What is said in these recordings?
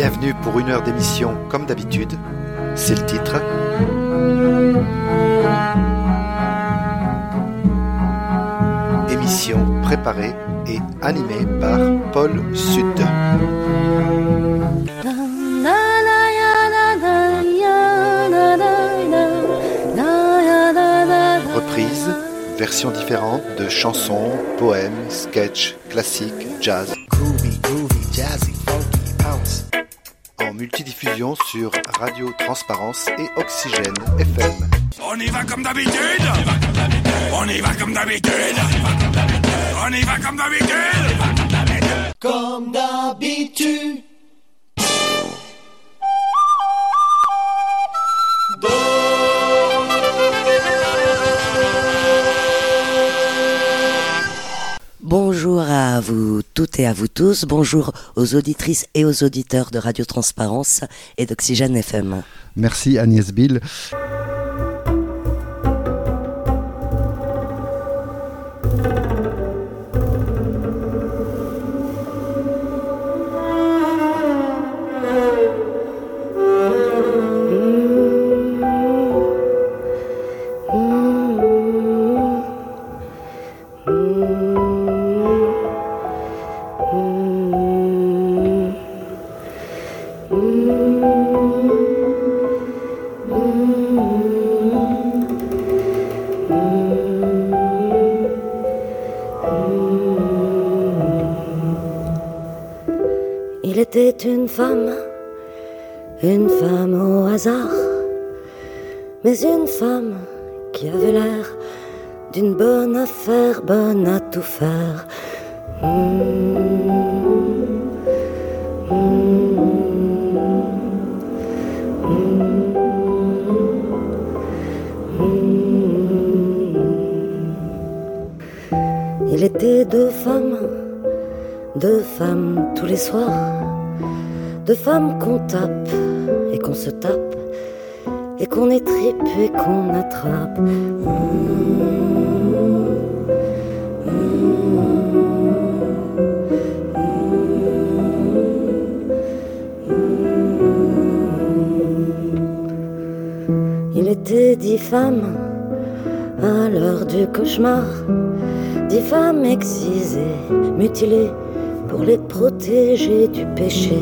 Bienvenue pour une heure d'émission comme d'habitude, c'est le titre. Émission préparée et animée par Paul Sud. Reprise, versions différentes de chansons, poèmes, sketchs, classiques, jazz. Groovy, jazzy, funky, bounce. En multidiffusion sur Radio Transparence et Oxygène FM. On y va comme d'habitude. On y va comme d'habitude. On y va comme d'habitude. Comme d'habitude. Bonjour à vous toutes et à vous tous, bonjour aux auditrices et aux auditeurs de Radio Transparence et d'Oxygène FM. Merci Agnès Bill. Il était une femme au hasard, mais une femme qui avait l'air d'une bonne affaire, bonne à tout faire. Il était deux femmes tous les soirs, deux femmes qu'on tape et qu'on se tape, et qu'on étripe et qu'on attrape. Il était 10 femmes à l'heure du cauchemar, 10 femmes excisées, mutilées pour les protéger du péché.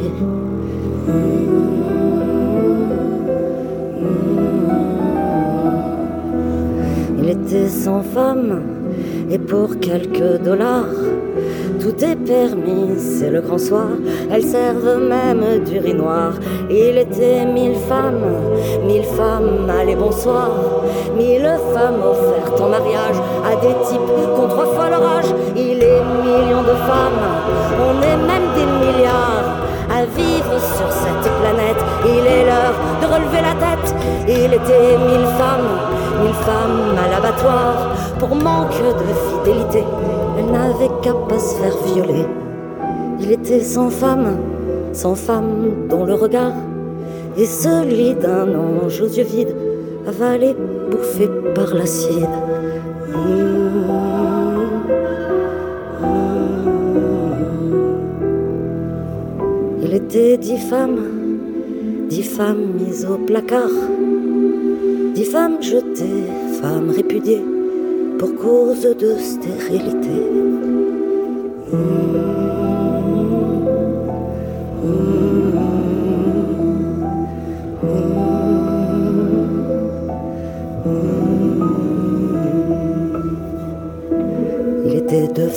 Il était 100 femmes et pour quelques dollars tout est permis, c'est le grand soir. Elles servent même du riz noir. Il était 1000 femmes, allez bonsoir. 1000 femmes offertes en mariage à des types qu'ont 3 fois leur âge. Il est millions de femmes, on est même des milliards à vivre sur cette planète. Il est l'heure de relever la tête. Il était 1000 femmes à l'abattoir pour manque de fidélité. Elle n'avait qu'à pas se faire violer. Il était 100 femmes dont le regard est celui d'un ange aux yeux vides, avalé, bouffé par l'acide. Il était 10 femmes mises au placard, 10 femmes jetées, femmes répudiées pour cause de stérilité. Il était 2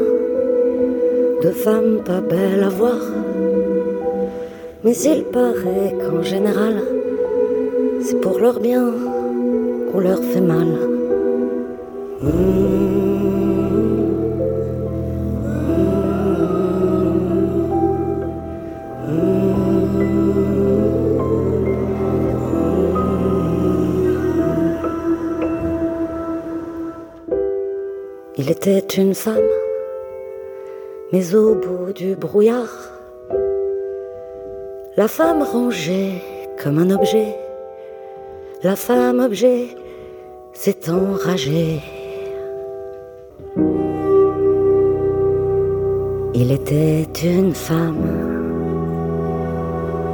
femmes pas belles à voir, mais il paraît qu'en général, c'est pour leur bien qu'on leur fait mal. Il était une femme, mais au bout du brouillard, la femme rangée comme un objet, la femme objet s'est enragée. Il était une femme,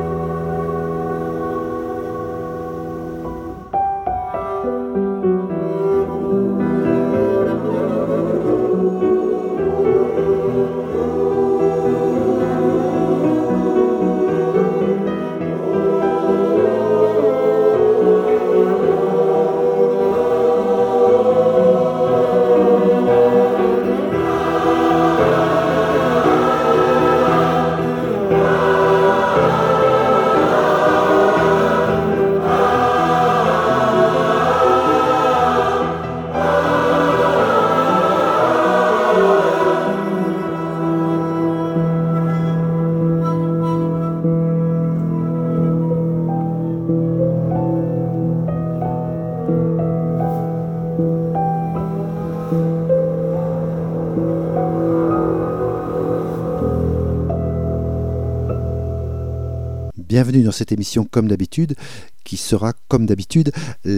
Bienvenue dans cette émission comme d'habitude, qui sera comme d'habitude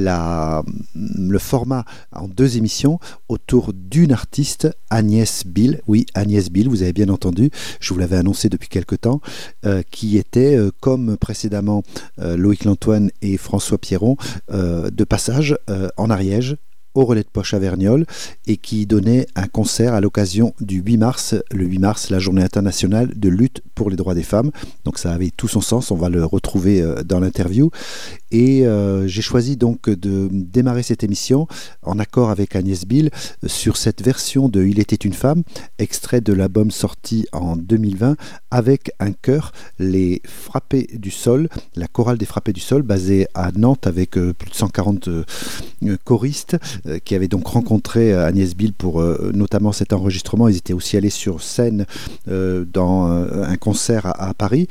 le format en 2 émissions autour d'une artiste, Agnès Bill. Oui, Agnès Bill, vous avez bien entendu, je vous l'avais annoncé depuis quelque temps, qui était, comme précédemment Loïc Lantoine et François Pierron, de passage en Ariège, au Relais de Poche à Verniolle, et qui donnait un concert à l'occasion du 8 mars, le 8 mars, la journée internationale de lutte pour les droits des femmes. Donc ça avait tout son sens, on va le retrouver dans l'interview. Et j'ai choisi donc de démarrer cette émission en accord avec Agnès Bill sur cette version de Il était une femme, extrait de l'album sorti en 2020, avec un chœur, les Frappés du Sol, la chorale des Frappés du Sol, basée à Nantes avec plus de 140 choristes, qui avaient donc rencontré Agnès Bill pour notamment cet enregistrement. Ils étaient aussi allés sur scène dans un concert à Paris.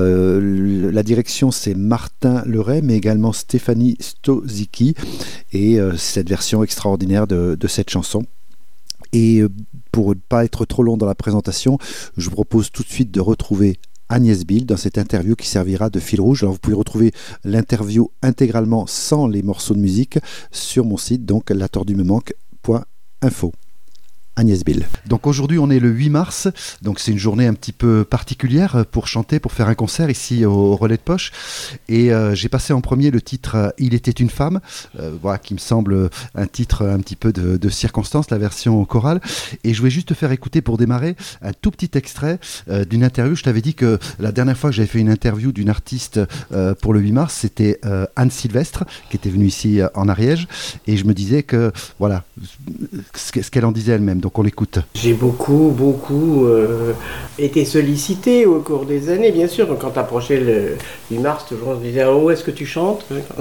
La direction, c'est Martin Leray, mais également Stéphanie Stozicki, et cette version extraordinaire de cette chanson. Et pour ne pas être trop long dans la présentation, je vous propose tout de suite de retrouver Agnès Bill dans cette interview qui servira de fil rouge. Alors vous pouvez retrouver l'interview intégralement sans les morceaux de musique sur mon site, donc latordumemanque.info. Agnès Bill. Donc aujourd'hui on est le 8 mars, donc c'est une journée un petit peu particulière pour chanter, pour faire un concert ici au Relais de Poche, et j'ai passé en premier le titre Il était une femme, voilà, qui me semble un titre un petit peu de circonstance, la version chorale, et je voulais juste te faire écouter pour démarrer un tout petit extrait d'une interview. Je t'avais dit que la dernière fois que j'avais fait une interview d'une artiste pour le 8 mars, c'était Anne Sylvestre qui était venue ici en Ariège, et je me disais que voilà ce qu'elle en disait elle-même. Donc on l'écoute. J'ai beaucoup été sollicité au cours des années, bien sûr. Quand approchait le 8 mars, toujours on se disait « Oh, est-ce que tu chantes ?»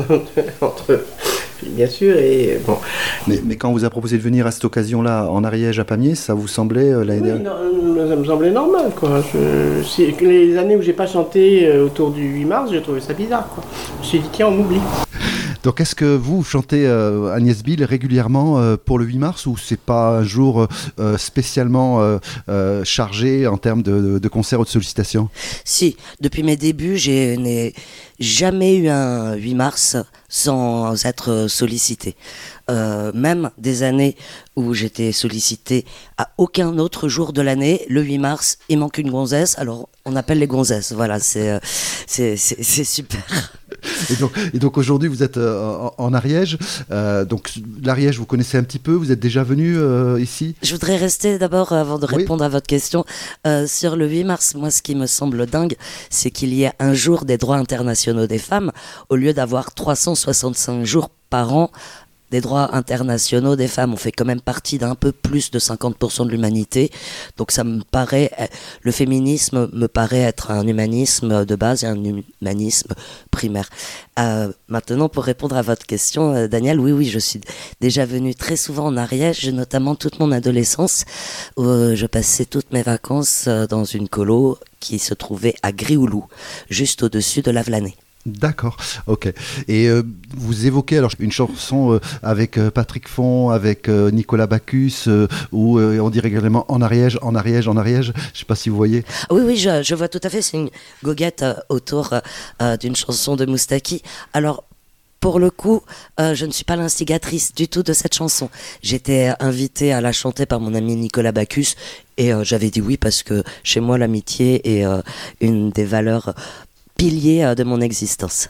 Bien sûr, et bon. Mais quand on vous a proposé de venir à cette occasion-là en Ariège à Pamiers, ça vous semblait l'année dernière ? Ça me semblait normal, quoi. Les années où j'ai pas chanté autour du 8 mars, j'ai trouvé ça bizarre, quoi. Je me suis dit tiens, on m'oublie. Donc est-ce que vous chantez Agnès Bill régulièrement pour le 8 mars, ou c'est pas un jour spécialement chargé en termes de concerts ou de sollicitations ? Si, depuis mes débuts, je n'ai jamais eu un 8 mars sans être sollicité. Même des années où j'étais sollicité à aucun autre jour de l'année, le 8 mars, il manque une gonzesse, alors on appelle les gonzesses. Voilà, c'est super. Et donc aujourd'hui vous êtes en Ariège, donc l'Ariège vous connaissez un petit peu, vous êtes déjà venu ici ? Je voudrais rester d'abord, avant de répondre à votre question, sur le 8 mars. Moi, ce qui me semble dingue, c'est qu'il y ait un jour des droits internationaux des femmes, au lieu d'avoir 365 jours par an des droits internationaux des femmes. On fait quand même partie d'un peu plus de 50% de l'humanité. Donc ça me paraît, le féminisme me paraît être un humanisme de base et un humanisme primaire. Maintenant, pour répondre à votre question, Daniel, oui, je suis déjà venue très souvent en Ariège, notamment toute mon adolescence, où je passais toutes mes vacances dans une colo qui se trouvait à Grioulou, juste au-dessus de Lavelanet. D'accord, ok. Et vous évoquez alors une chanson avec Patrick Font, avec Nicolas Bacchus, où on dit régulièrement en Ariège. Je ne sais pas si vous voyez. Oui, je vois tout à fait. C'est une goguette autour d'une chanson de Moustaki. Alors, pour le coup, je ne suis pas l'instigatrice du tout de cette chanson. J'étais invitée à la chanter par mon ami Nicolas Bacchus, et j'avais dit oui parce que chez moi, l'amitié est une des valeurs pilier de mon existence.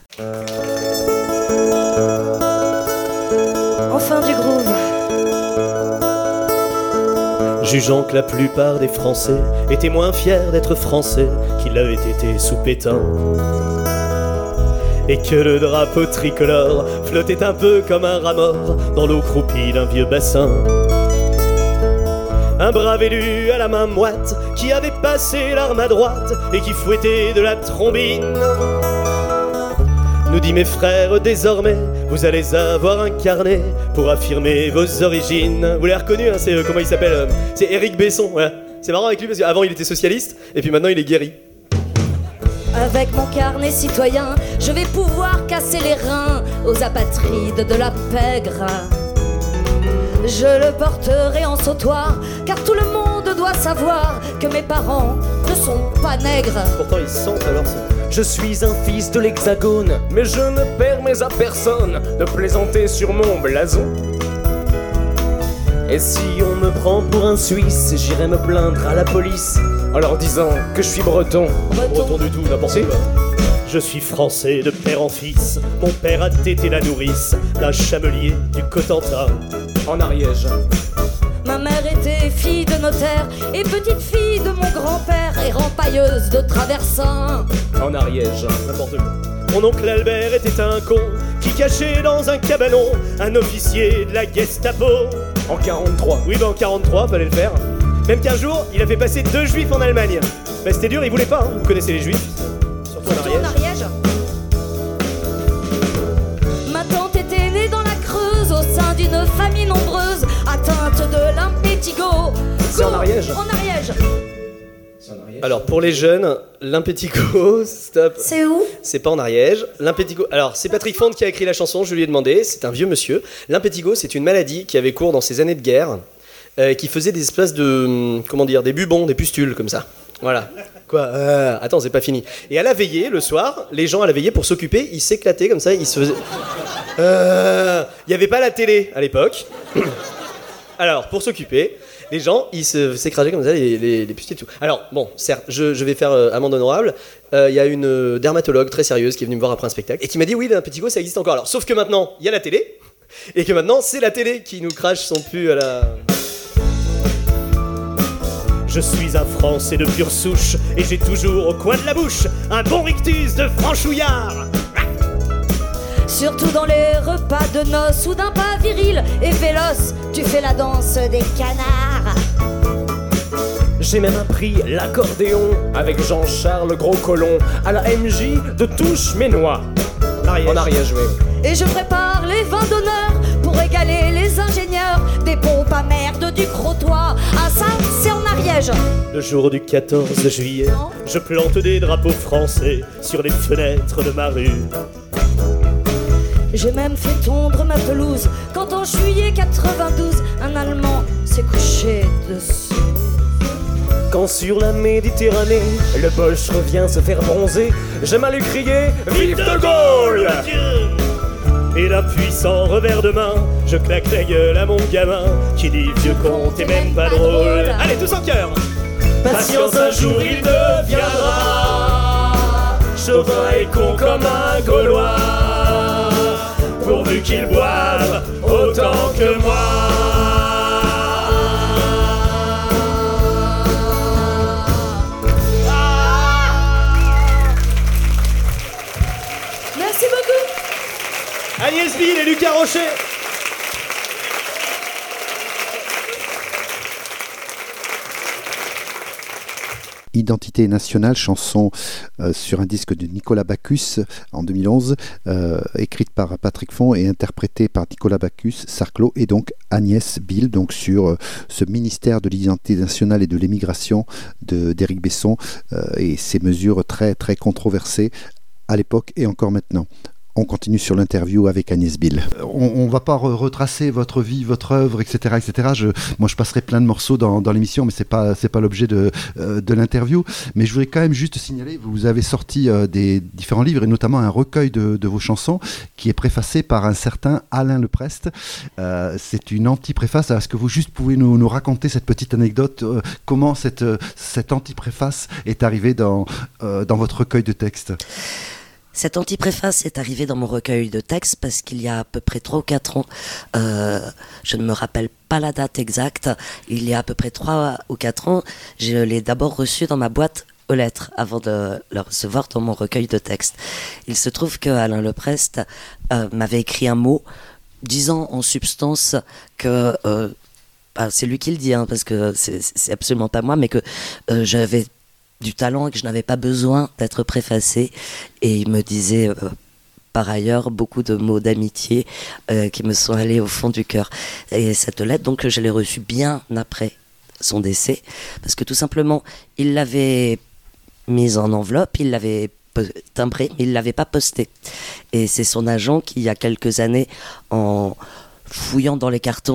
Enfin du groove. Jugeant que la plupart des Français étaient moins fiers d'être Français qu'ils avaient été sous Pétain, et que le drapeau tricolore flottait un peu comme un rat mort dans l'eau croupie d'un vieux bassin. Un brave élu à la main moite qui avait passé l'arme à droite et qui fouettait de la trombine nous dit: mes frères, désormais vous allez avoir un carnet pour affirmer vos origines. Vous l'avez reconnu, hein, c'est comment il s'appelle, c'est Éric Besson, voilà. C'est marrant avec lui parce qu'avant il était socialiste et puis maintenant il est guéri. Avec mon carnet citoyen, je vais pouvoir casser les reins aux apatrides de la pègre. je le porterai en sautoir, car tout le monde doit savoir que mes parents ne sont pas nègres. Pourtant ils sentent alors ça. Je suis un fils de l'Hexagone, mais je ne permets à personne de plaisanter sur mon blason. Et si on me prend pour un Suisse, j'irai me plaindre à la police en leur disant que je suis breton. Breton du tout, n'importe quoi. Je suis français de père en fils. Mon père a tété la nourrice d'un chamelier du Cotentin, en Ariège. Ma mère était fille de notaire et petite fille de mon grand-père et rempailleuse de traversin. En Ariège. N'importe quoi. Mon oncle Albert était un con qui cachait dans un cabanon un officier de la Gestapo. En 43. Oui, bah en 43, fallait le faire. Même qu'un jour, il a fait passer 2 juifs en Allemagne. Bah c'était dur, il voulait pas, hein. Vous connaissez les juifs. Surtout en Ariège. Ma tante était née dans la Creuse au sein d'une famille nombreuse atteinte de l'impétigo. C'est en Ariège. En Ariège. Alors pour les jeunes, l'impétigo, stop. C'est où? C'est pas en Ariège. L'impétigo. Alors c'est Patrick Fonte qui a écrit la chanson, je lui ai demandé, c'est un vieux monsieur. L'impétigo, c'est une maladie qui avait cours dans ces années de guerre, qui faisait des espèces de, comment dire, des bubons, des pustules comme ça. Voilà. Quoi attends, c'est pas fini. Et à la veillée, le soir, les gens à la veillée, pour s'occuper, ils s'éclataient comme ça, ils se faisaient... Il y avait pas la télé à l'époque. Alors, pour s'occuper, les gens, ils s'écrasaient comme ça, les pustules et tout. Alors, bon, certes, je vais faire amende honorable. Il y a une dermatologue très sérieuse qui est venue me voir après un spectacle et qui m'a dit, oui, l'impétigo, ça existe encore. Alors, sauf que maintenant, il y a la télé, et que maintenant, c'est la télé qui nous crache son pu à la... Je suis un Français de pure souche et j'ai toujours au coin de la bouche un bon rictus de franchouillard. Surtout dans les repas de noces ou d'un pas viril et véloce, tu fais la danse des canards. J'ai même appris l'accordéon avec Jean-Charles Gros-Colomb à la MJ de Touche-Ménois. En Ariège, oui. Et je prépare les vins d'honneur pour régaler les ingénieurs des pompes à merde du Crotoy. Ah ça, c'est en Ariège. Le jour du 14 juillet, je plante des drapeaux français sur les fenêtres de ma rue. J'ai même fait tondre ma pelouse quand en juillet 92, un Allemand s'est couché dessus. Quand sur la Méditerranée, le Bosch revient se faire bronzer, j'aime à lui crier « Vive de Gaulle !» Et d'un puissant revers de main, je claque la gueule à mon gamin qui dit vieux con, t'es même pas drôle. Allez, tous en chœur. Patience, un jour il deviendra chauvin et con comme un Gaulois, pourvu qu'il boive autant que moi. Merci beaucoup. Agnès Bill et Lucas Rocher. Identité nationale, chanson sur un disque de Nicolas Bacchus en 2011, écrite par Patrick Font et interprétée par Nicolas Bacchus, Sarclot et donc Agnès Bill, donc sur ce ministère de l'identité nationale et de l'émigration d'Éric Besson et ses mesures très très controversées à l'époque et encore maintenant. On continue sur l'interview avec Agnès Bill. On ne va pas retracer votre vie, votre œuvre, etc. Moi, je passerai plein de morceaux dans l'émission, mais c'est pas l'objet de l'interview. Mais je voudrais quand même juste signaler, vous avez sorti des différents livres, et notamment un recueil de vos chansons, qui est préfacé par un certain Alain Leprest. C'est une anti-préface. Est-ce que vous juste pouvez nous raconter cette petite anecdote, comment cette anti-préface est arrivée dans votre recueil de textes ? Cette antipréface est arrivée dans mon recueil de textes parce qu'il y a à peu près 3 ou 4 ans, je ne me rappelle pas la date exacte, il y a à peu près 3 ou 4 ans, je l'ai d'abord reçu dans ma boîte aux lettres avant de le recevoir dans mon recueil de textes. Il se trouve que Alain Leprest m'avait écrit un mot disant en substance que... c'est lui qui le dit, hein, parce que c'est absolument pas moi, mais que j'avais du talent et que je n'avais pas besoin d'être préfacé, et il me disait par ailleurs beaucoup de mots d'amitié qui me sont allés au fond du cœur. Et cette lettre, donc, je l'ai reçue bien après son décès, parce que tout simplement il l'avait mise en enveloppe, il l'avait timbrée, mais il ne l'avait pas postée, et c'est son agent qui, il y a quelques années, en fouillant dans les cartons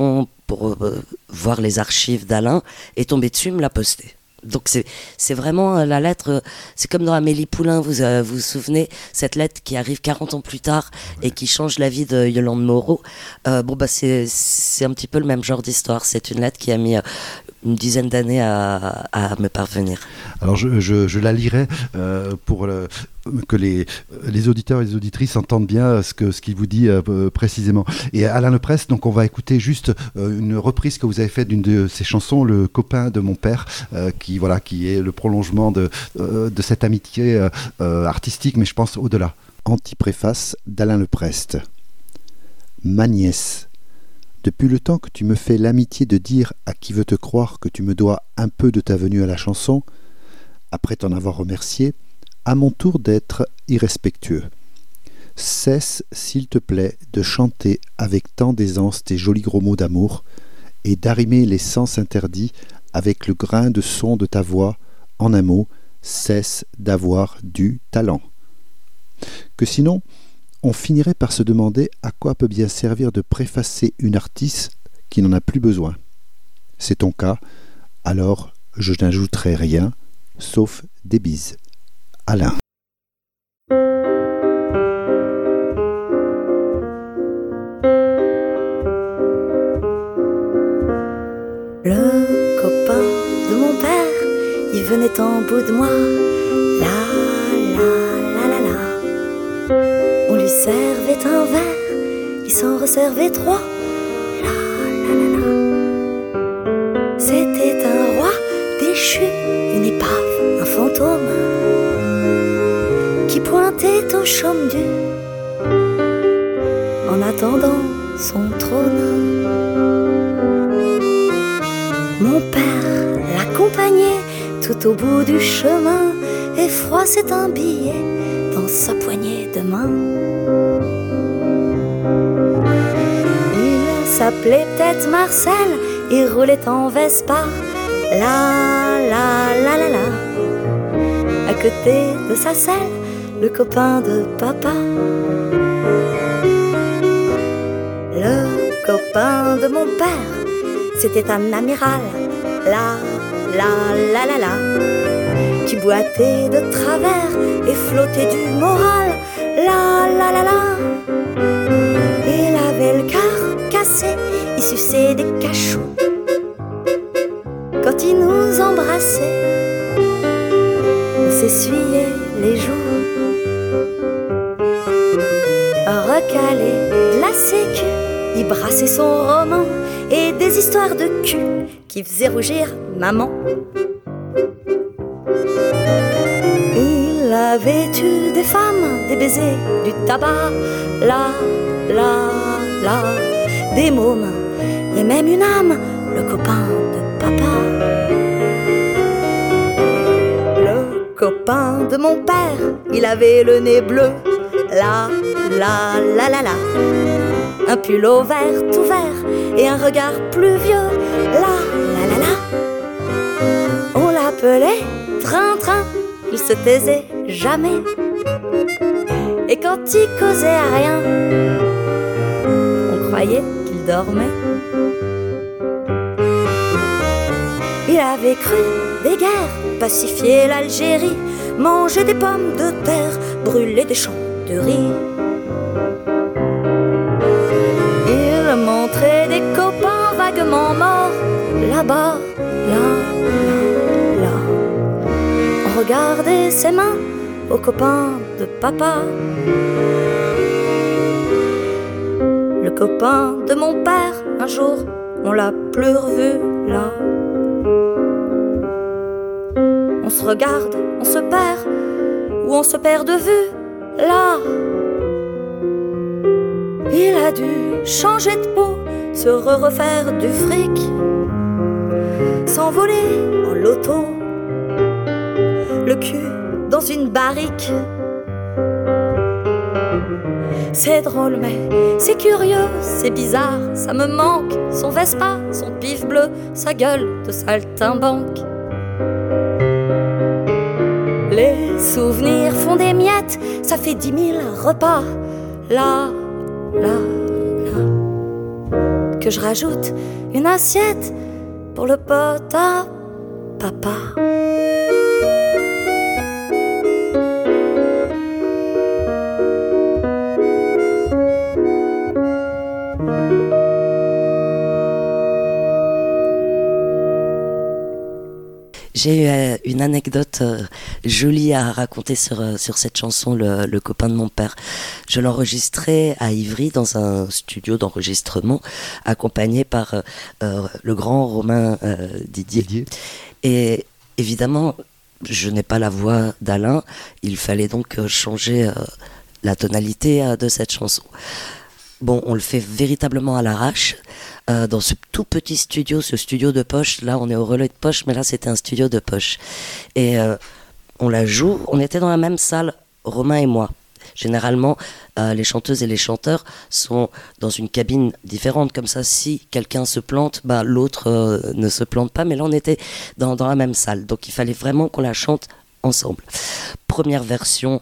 pour voir les archives d'Alain, est tombé dessus, me l'a posté. Donc c'est vraiment la lettre, c'est comme dans Amélie Poulain, vous vous souvenez, cette lettre qui arrive 40 ans plus tard et qui change la vie de Yolande Moreau. C'est un petit peu le même genre d'histoire. C'est une lettre qui a mis une dizaine d'années à me parvenir. Alors je la lirai pour que les auditeurs et les auditrices entendent bien ce qu'il vous dit précisément. Et Alain Leprest, donc on va écouter juste une reprise que vous avez faite d'une de ses chansons, Le copain de mon père, qui est le prolongement de cette amitié artistique, mais je pense au-delà. Antipréface d'Alain Leprest. Ma nièce, depuis le temps que tu me fais l'amitié de dire à qui veut te croire que tu me dois un peu de ta venue à la chanson, après t'en avoir remercié, à mon tour d'être irrespectueux. Cesse, s'il te plaît, de chanter avec tant d'aisance tes jolis gros mots d'amour et d'arrimer les sens interdits avec le grain de son de ta voix. En un mot, cesse d'avoir du talent. Que sinon, on finirait par se demander à quoi peut bien servir de préfacer une artiste qui n'en a plus besoin. C'est ton cas, alors je n'ajouterai rien, sauf des bises. Alain. Le copain de mon père, il venait en bout de moi. La la la la la. On lui servait un verre, il s'en resservait trois. La la la la. C'était un roi déchu, une épave, un fantôme qui pointait au chaume du en attendant son trône. Mon père l'accompagnait tout au bout du chemin et froissait un billet dans sa poignée de main. Il s'appelait peut-être Marcel et roulait en Vespa. La la la la la. À côté de sa selle, le copain de papa. Le copain de mon père, c'était un amiral, la la la la la, qui boitait de travers et flottait du moral, la la la la. Il avait le cœur cassé, il suçait des cachous. Quand il nous embrassait, on s'essuyait les joues. Recalé de la sécu, il brassait son roman et des histoires de cul qui faisaient rougir maman. Il avait eu des femmes, des baisers, du tabac, la, la, la, des mômes et même une âme, le copain de papa. Le copain de mon père, il avait le nez bleu, la, la, la, la, la. Un pull au vert tout vert et un regard pluvieux, la la la la. On l'appelait Train-Train, il se taisait jamais. Et quand il causait à rien, on croyait qu'il dormait. Il avait cru des guerres, pacifier l'Algérie, manger des pommes de terre, brûler des champs de riz. Montrer des copains vaguement morts là-bas, là, là, là. On regardait ses mains aux copains de papa. Le copain de mon père, un jour, on l'a plus revu là. On se regarde, on se perd, ou on se perd de vue là. Il a dû changer de peau, se refaire du fric, s'envoler en loto, le cul dans une barrique. C'est drôle mais c'est curieux, c'est bizarre, ça me manque. Son Vespa, son pif bleu, sa gueule de saltimbanque. Les souvenirs font des miettes, ça fait 10 000 repas. Là, là, là. que je rajoute une assiette pour le pote à papa. J'ai eu une anecdote jolie à raconter sur cette chanson, le copain de mon père. Je l'enregistrais à Ivry dans un studio d'enregistrement accompagné par le grand Romain Didier. Et évidemment, je n'ai pas la voix d'Alain, il fallait donc changer la tonalité de cette chanson. Bon, on le fait véritablement à l'arrache. Dans ce tout petit studio, ce studio de poche, là on est au relais de poche, mais là c'était un studio de poche. Et on la joue, on était dans la même salle, Romain et moi. Généralement, les chanteuses et les chanteurs sont dans une cabine différente, comme ça si quelqu'un se plante, l'autre ne se plante pas, mais là on était dans la même salle, donc il fallait vraiment qu'on la chante ensemble. Première version,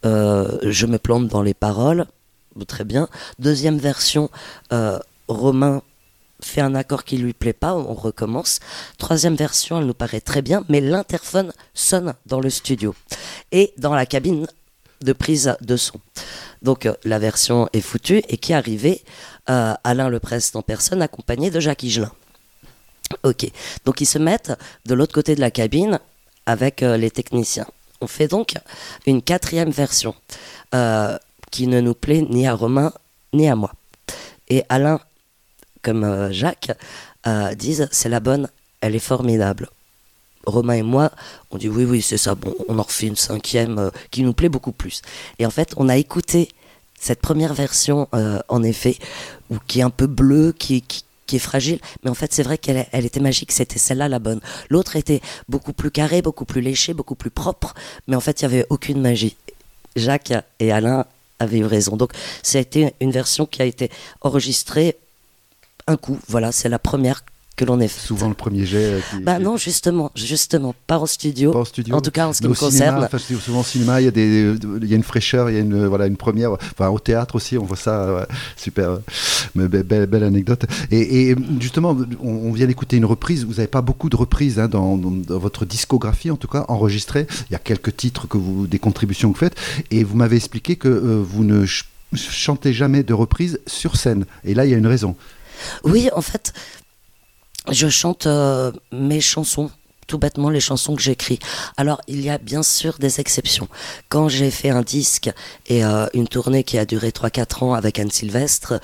je me plante dans les paroles, très bien. Deuxième version, Romain fait un accord qui lui plaît pas, on recommence. Troisième version, elle nous paraît très bien, mais l'interphone sonne dans le studio et dans la cabine de prise de son. Donc la version est foutue et qui arrivait, Alain Leprest en personne accompagné de Jacques Higelin. Ok, donc ils se mettent de l'autre côté de la cabine avec les techniciens. On fait donc une quatrième version qui ne nous plaît ni à Romain ni à moi. Et Alain comme Jacques disent c'est la bonne, elle est formidable. Romain et moi, on dit oui c'est ça, bon, on en refait une cinquième qui nous plaît beaucoup plus. Et en fait, on a écouté cette première version en effet, qui est un peu bleue, qui est fragile, mais en fait c'est vrai qu'elle était magique, c'était celle-là la bonne. L'autre était beaucoup plus carrée, beaucoup plus léchée, beaucoup plus propre, mais en fait il n'y avait aucune magie. Jacques et Alain avaient eu raison. Donc ça a été une version qui a été enregistrée un coup, voilà, c'est la première que l'on ait faite. Souvent le premier jet. Non, justement, pas en studio. En tout cas, en ce qui me concerne. Souvent au cinéma, il y a une fraîcheur, il y a une première. Enfin, au théâtre aussi, on voit ça. Super, belle anecdote. Et justement, on vient d'écouter une reprise. Vous n'avez pas beaucoup de reprises dans votre discographie, en tout cas enregistrées. Il y a quelques titres des contributions que vous faites, et vous m'avez expliqué que vous ne chantez jamais de reprises sur scène. Et là, il y a une raison. Oui, en fait, je chante mes chansons, tout bêtement les chansons que j'écris. Alors, il y a bien sûr des exceptions. Quand j'ai fait un disque et une tournée qui a duré 3-4 ans avec Anne Sylvestre,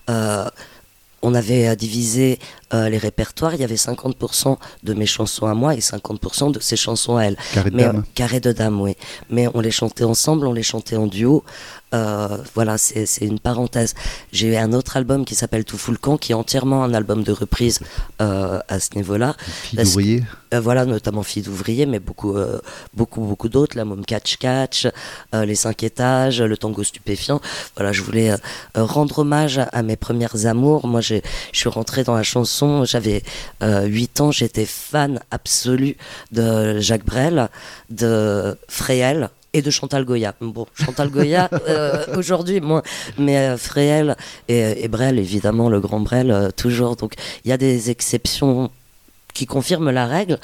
on avait divisé les répertoires, il y avait 50% de mes chansons à moi et 50% de ses chansons à elle. Carré de dame, oui. Mais on les chantait ensemble, on les chantait en duo. Voilà, c'est une parenthèse. J'ai eu un autre album qui s'appelle Tout fout le camp, qui est entièrement un album de reprise à ce niveau-là. Fille d'ouvrier. Voilà, notamment Fille d'ouvrier, mais beaucoup d'autres, la Môme Catch Catch, Les 5 étages, Le tango stupéfiant. Voilà, je voulais rendre hommage à mes premières amours. Moi, je suis rentrée dans la chanson, j'avais 8 ans, j'étais fan absolue de Jacques Brel, de Fréhel et de Chantal Goya. Bon, Chantal Goya, aujourd'hui, moins, mais Fréhel et Brel, évidemment, le grand Brel, toujours. Donc, il y a des exceptions qui confirment la règle.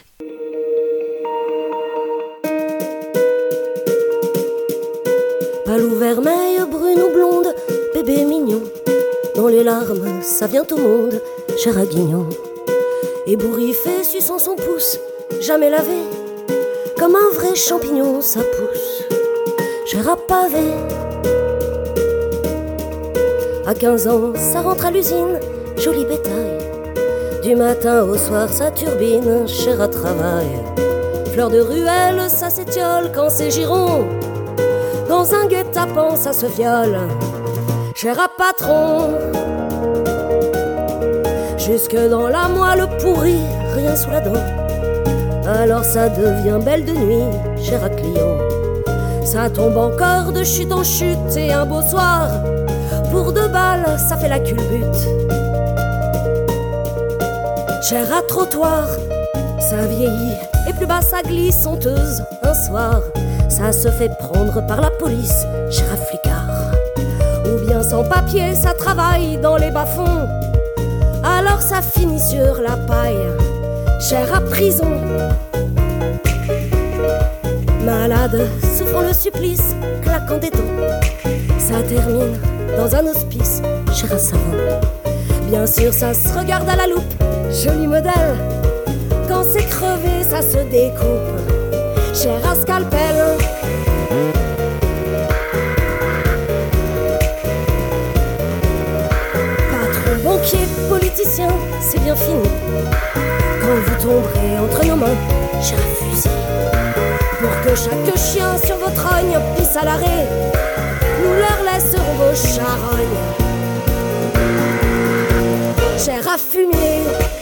Palou vermeil, brune ou blonde, bébé mignon, dans les larmes, ça vient au monde, cher à Guignon. Ébouriffé, suçant son pouce, jamais lavé, comme un vrai champignon, ça pousse, cher à pavé. À 15 ans, ça rentre à l'usine, joli bétail. Du matin au soir, ça turbine, cher à travail. Fleur de ruelle, ça s'étiole quand c'est giron. Dans un guet-apens, ça se viole, cher à patron. Jusque dans la moelle pourrie, rien sous la dent. Alors ça devient belle de nuit, cher à client. Ça tombe encore de chute en chute et un beau soir, pour 2 balles, ça fait la culbute. Cher à trottoir, ça vieillit et plus bas ça glisse honteuse. Un soir, ça se fait prendre par la police, cher à flicard. Ou bien sans papier, ça travaille dans les bas-fonds, Alors ça finit sur la paille, chair à prison. Malade, souffrant le supplice, claquant des dents. Ça termine dans un hospice, chair à savon. Bien sûr ça se regarde à la loupe, joli modèle. Quand c'est crevé ça se découpe, chair à scalpel. Patron, banquier, politicien, c'est bien fini. Quand vous tomberez entre nos mains, chair à fusil. Pour que chaque chien sur votre rogne pisse à l'arrêt, nous leur laisserons vos charognes, chair à fumer.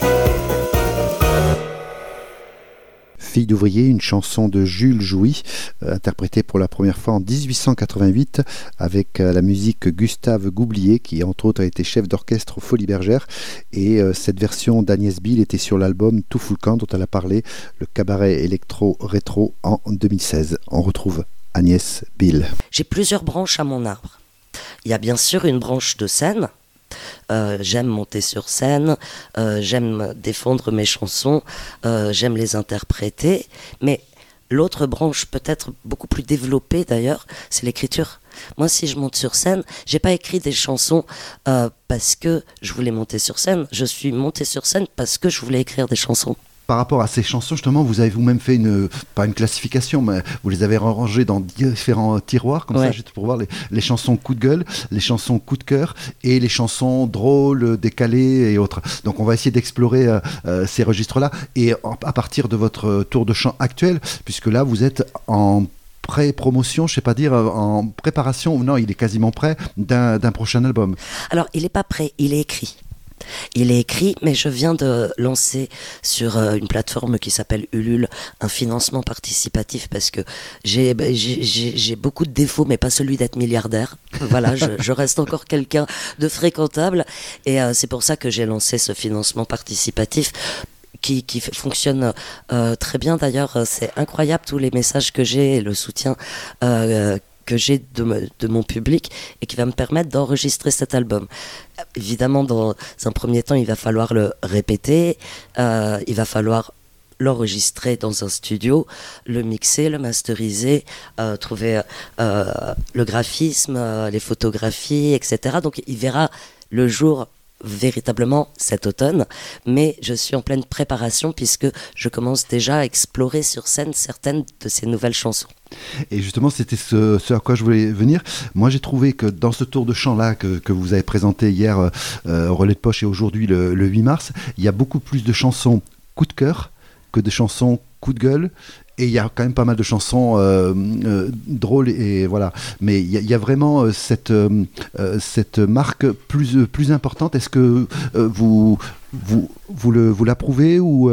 Fille d'ouvrier, une chanson de Jules Jouy, interprétée pour la première fois en 1888 avec la musique Gustave Goublier, qui entre autres a été chef d'orchestre aux Folies Bergères. Et cette version d'Agnès Bihl était sur l'album Tout fout le camp dont elle a parlé, le cabaret électro-rétro en 2016. On retrouve Agnès Bihl. J'ai plusieurs branches à mon arbre. Il y a bien sûr une branche de scène. J'aime monter sur scène, j'aime défendre mes chansons, j'aime les interpréter, mais l'autre branche peut-être beaucoup plus développée d'ailleurs, c'est l'écriture. Moi si je monte sur scène, j'ai pas écrit des chansons parce que je voulais monter sur scène, je suis montée sur scène parce que je voulais écrire des chansons. Par rapport à ces chansons, justement, vous avez vous-même fait pas une classification, mais vous les avez rangées dans différents tiroirs, comme ça, juste pour voir les chansons coup de gueule, les chansons coup de cœur et les chansons drôles, décalées et autres. Donc on va essayer d'explorer ces registres-là. Et à partir de votre tour de chant actuel, puisque là, vous êtes en pré-promotion, je sais pas dire, en préparation, non, il est quasiment prêt, d'un prochain album. Alors, il n'est pas prêt, il est écrit. Il est écrit, mais je viens de lancer sur une plateforme qui s'appelle Ulule un financement participatif parce que j'ai beaucoup de défauts, mais pas celui d'être milliardaire. Voilà, je reste encore quelqu'un de fréquentable et c'est pour ça que j'ai lancé ce financement participatif. Qui fonctionne très bien d'ailleurs. C'est incroyable tous les messages que j'ai et le soutien que j'ai de mon public et qui va me permettre d'enregistrer cet album. Évidemment, dans un premier temps, il va falloir le répéter, il va falloir l'enregistrer dans un studio, le mixer, le masteriser, trouver le graphisme, les photographies, etc. Donc il verra le jour véritablement cet automne, mais je suis en pleine préparation puisque je commence déjà à explorer sur scène certaines de ces nouvelles chansons. Et justement, c'était ce à quoi je voulais venir. Moi, j'ai trouvé que dans ce tour de chant-là que vous avez présenté hier au Relais de Poche et aujourd'hui le 8 mars, il y a beaucoup plus de chansons coup de cœur que de chansons coup de gueule. Et il y a quand même pas mal de chansons drôles et voilà. Mais il y a vraiment cette marque plus importante. Est-ce que vous l'approuvez ou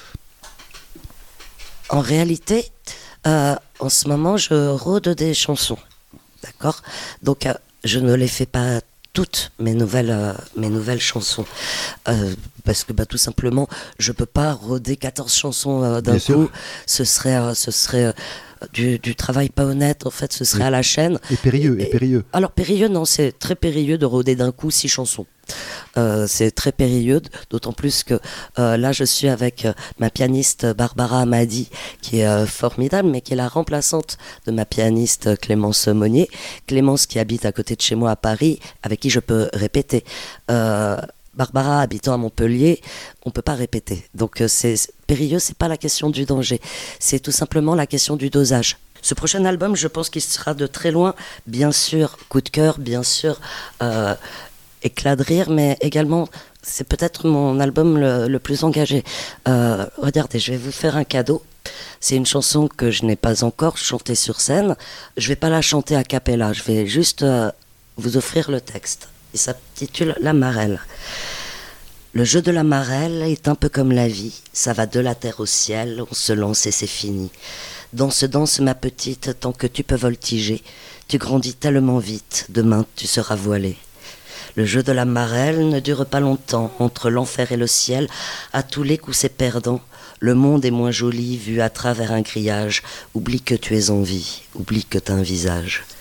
En réalité, en ce moment, je rôde des chansons, d'accord. Donc, je ne les fais pas toutes mes nouvelles chansons parce que tout simplement je peux pas rôder 14 chansons d'un coup. Ce serait du travail pas honnête en fait, ce serait à la chaîne et périlleux. Alors périlleux, non, c'est très périlleux de rôder d'un coup 6 chansons. C'est très périlleux, d'autant plus que là je suis avec ma pianiste Barbara Amadi qui est formidable, mais qui est la remplaçante de ma pianiste Clémence Monnier. Clémence qui habite à côté de chez moi à Paris, avec qui je peux répéter. Barbara habitant à Montpellier, on peut pas répéter. Donc c'est périlleux, c'est pas la question du danger, c'est tout simplement la question du dosage. Ce prochain album, je pense qu'il sera de très loin, bien sûr coup de cœur, bien sûr éclat de rire, mais également c'est peut-être mon album le plus engagé. Regardez, je vais vous faire un cadeau. C'est une chanson que je n'ai pas encore chantée sur scène. Je vais pas la chanter a cappella, je vais juste vous offrir le texte. Il s'intitule La Marelle. Le jeu de la marelle est un peu comme la vie. Ça va de la terre au ciel, on se lance et c'est fini. Danse, danse ma petite, tant que tu peux voltiger. Tu grandis tellement vite, demain tu seras voilée. Le jeu de la marelle ne dure pas longtemps. Entre l'enfer et le ciel, à tous les coups c'est perdant. Le monde est moins joli vu à travers un grillage. Oublie que tu es en vie, oublie que t'as un visage.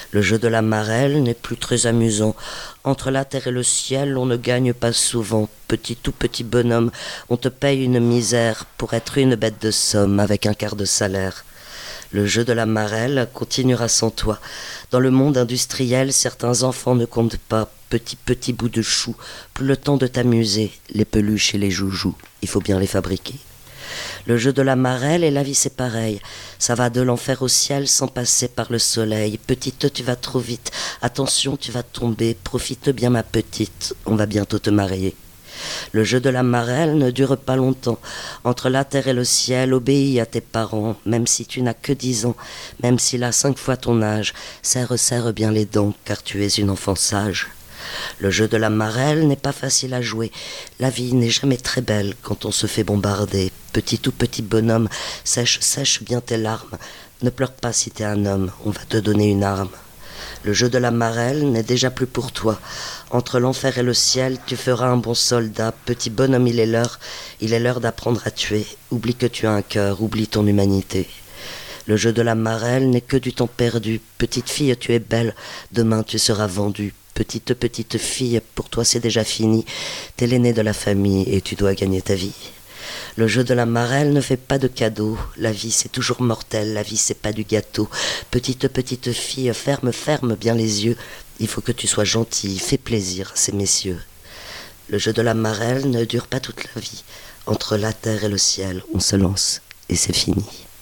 Le jeu de la marelle n'est plus très amusant. Entre la terre et le ciel, on ne gagne pas souvent. Tout petit bonhomme, on te paye une misère pour être une bête de somme avec un quart de salaire. Le jeu de la marelle continuera sans toi. Dans le monde industriel, certains enfants ne comptent pas. Petit bout de chou, plus le temps de t'amuser. Les peluches et les joujoux, il faut bien les fabriquer. Le jeu de la marelle et la vie c'est pareil. Ça va de l'enfer au ciel sans passer par le soleil. Petite, tu vas trop vite. Attention, tu vas tomber. Profite bien ma petite, on va bientôt te marier. Le jeu de la marelle ne dure pas longtemps. Entre la terre et le ciel, obéis à tes parents, même si tu n'as que 10 ans, même s'il a 5 fois ton âge. Serre bien les dents, car tu es une enfant sage. Le jeu de la marelle n'est pas facile à jouer. La vie n'est jamais très belle quand on se fait bombarder. Petit bonhomme, sèche bien tes larmes. Ne pleure pas si t'es un homme, on va te donner une arme. Le jeu de la marelle n'est déjà plus pour toi. Entre l'enfer et le ciel, tu feras un bon soldat. Petit bonhomme, il est l'heure d'apprendre à tuer. Oublie que tu as un cœur, oublie ton humanité. Le jeu de la marelle n'est que du temps perdu. Petite fille, tu es belle, demain tu seras vendue. Petite fille, pour toi c'est déjà fini. T'es l'aînée de la famille et tu dois gagner ta vie. Le jeu de la marelle ne fait pas de cadeaux. La vie c'est toujours mortel, la vie c'est pas du gâteau. Petite fille, ferme bien les yeux. Il faut que tu sois gentille, fais plaisir à ces messieurs. Le jeu de la marelle ne dure pas toute la vie. Entre la terre et le ciel, on se lance et c'est fini.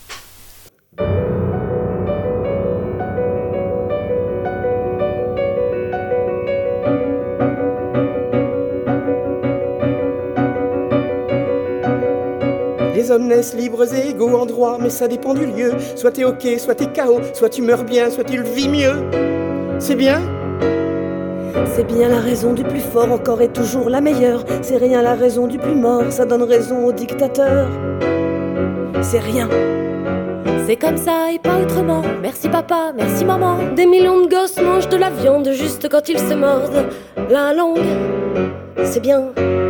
Les hommes naissent libres et égaux en droit, mais ça dépend du lieu. Soit t'es ok, soit t'es KO, soit tu meurs bien, soit tu le vis mieux. C'est bien. C'est bien la raison du plus fort, encore et toujours la meilleure. C'est rien la raison du plus mort, ça donne raison au dictateur. C'est rien. C'est comme ça et pas autrement. Merci papa, merci maman. Des millions de gosses mangent de la viande juste quand ils se mordent la langue. C'est bien.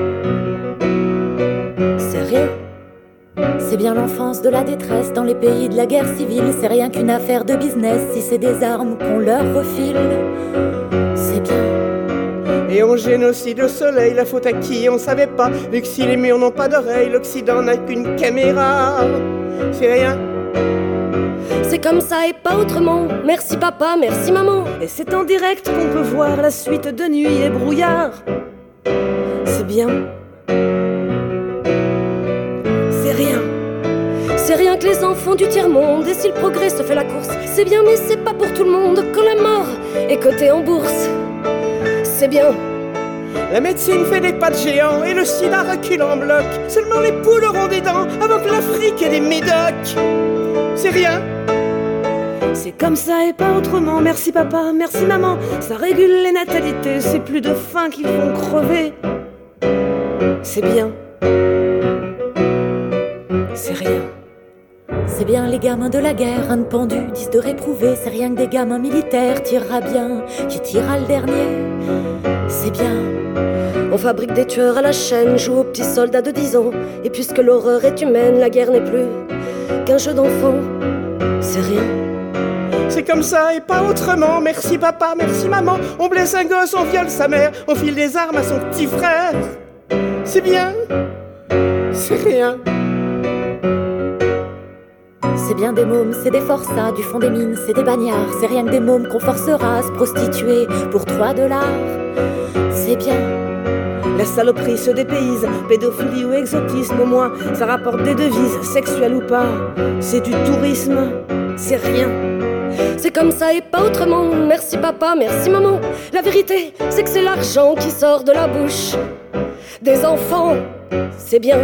C'est rien. C'est bien l'enfance de la détresse dans les pays de la guerre civile. C'est rien qu'une affaire de business si c'est des armes qu'on leur refile. C'est bien. Et on génocide au soleil, la faute à qui on savait pas. Vu que si les murs n'ont pas d'oreilles, l'Occident n'a qu'une caméra. C'est rien. C'est comme ça et pas autrement. Merci papa, merci maman. Et c'est en direct qu'on peut voir la suite de Nuit et Brouillard. C'est bien. C'est rien. C'est rien que les enfants du tiers-monde. Et si le progrès se fait la course, c'est bien mais c'est pas pour tout le monde. Quand la mort est cotée en bourse, c'est bien. La médecine fait des pas de géants et le sida recule en bloc. Seulement les poules auront des dents avant que l'Afrique ait des médocs. C'est rien. C'est comme ça et pas autrement. Merci papa, merci maman. Ça régule les natalités, c'est plus de faim qu'ils vont crever. C'est bien. C'est rien. C'est bien les gamins de la guerre, un pendu, 10 de réprouvé. C'est rien que des gamins militaires, tirera bien, qui tirera le dernier. C'est bien. On fabrique des tueurs à la chaîne, joue aux petits soldats de 10 ans. Et puisque l'horreur est humaine, la guerre n'est plus qu'un jeu d'enfant. C'est rien. C'est comme ça et pas autrement. Merci papa, merci maman. On blesse un gosse, on viole sa mère, on file des armes à son petit frère. C'est bien. C'est rien. C'est bien des mômes, c'est des forçats, du fond des mines, c'est des bagnards. C'est rien que des mômes qu'on forcera à se prostituer pour $3. C'est bien. La saloperie se dépayse, pédophilie ou exotisme, au moins ça rapporte des devises, sexuelles ou pas. C'est du tourisme, c'est rien. C'est comme ça et pas autrement. Merci papa, merci maman. La vérité, c'est que c'est l'argent qui sort de la bouche des enfants. C'est bien.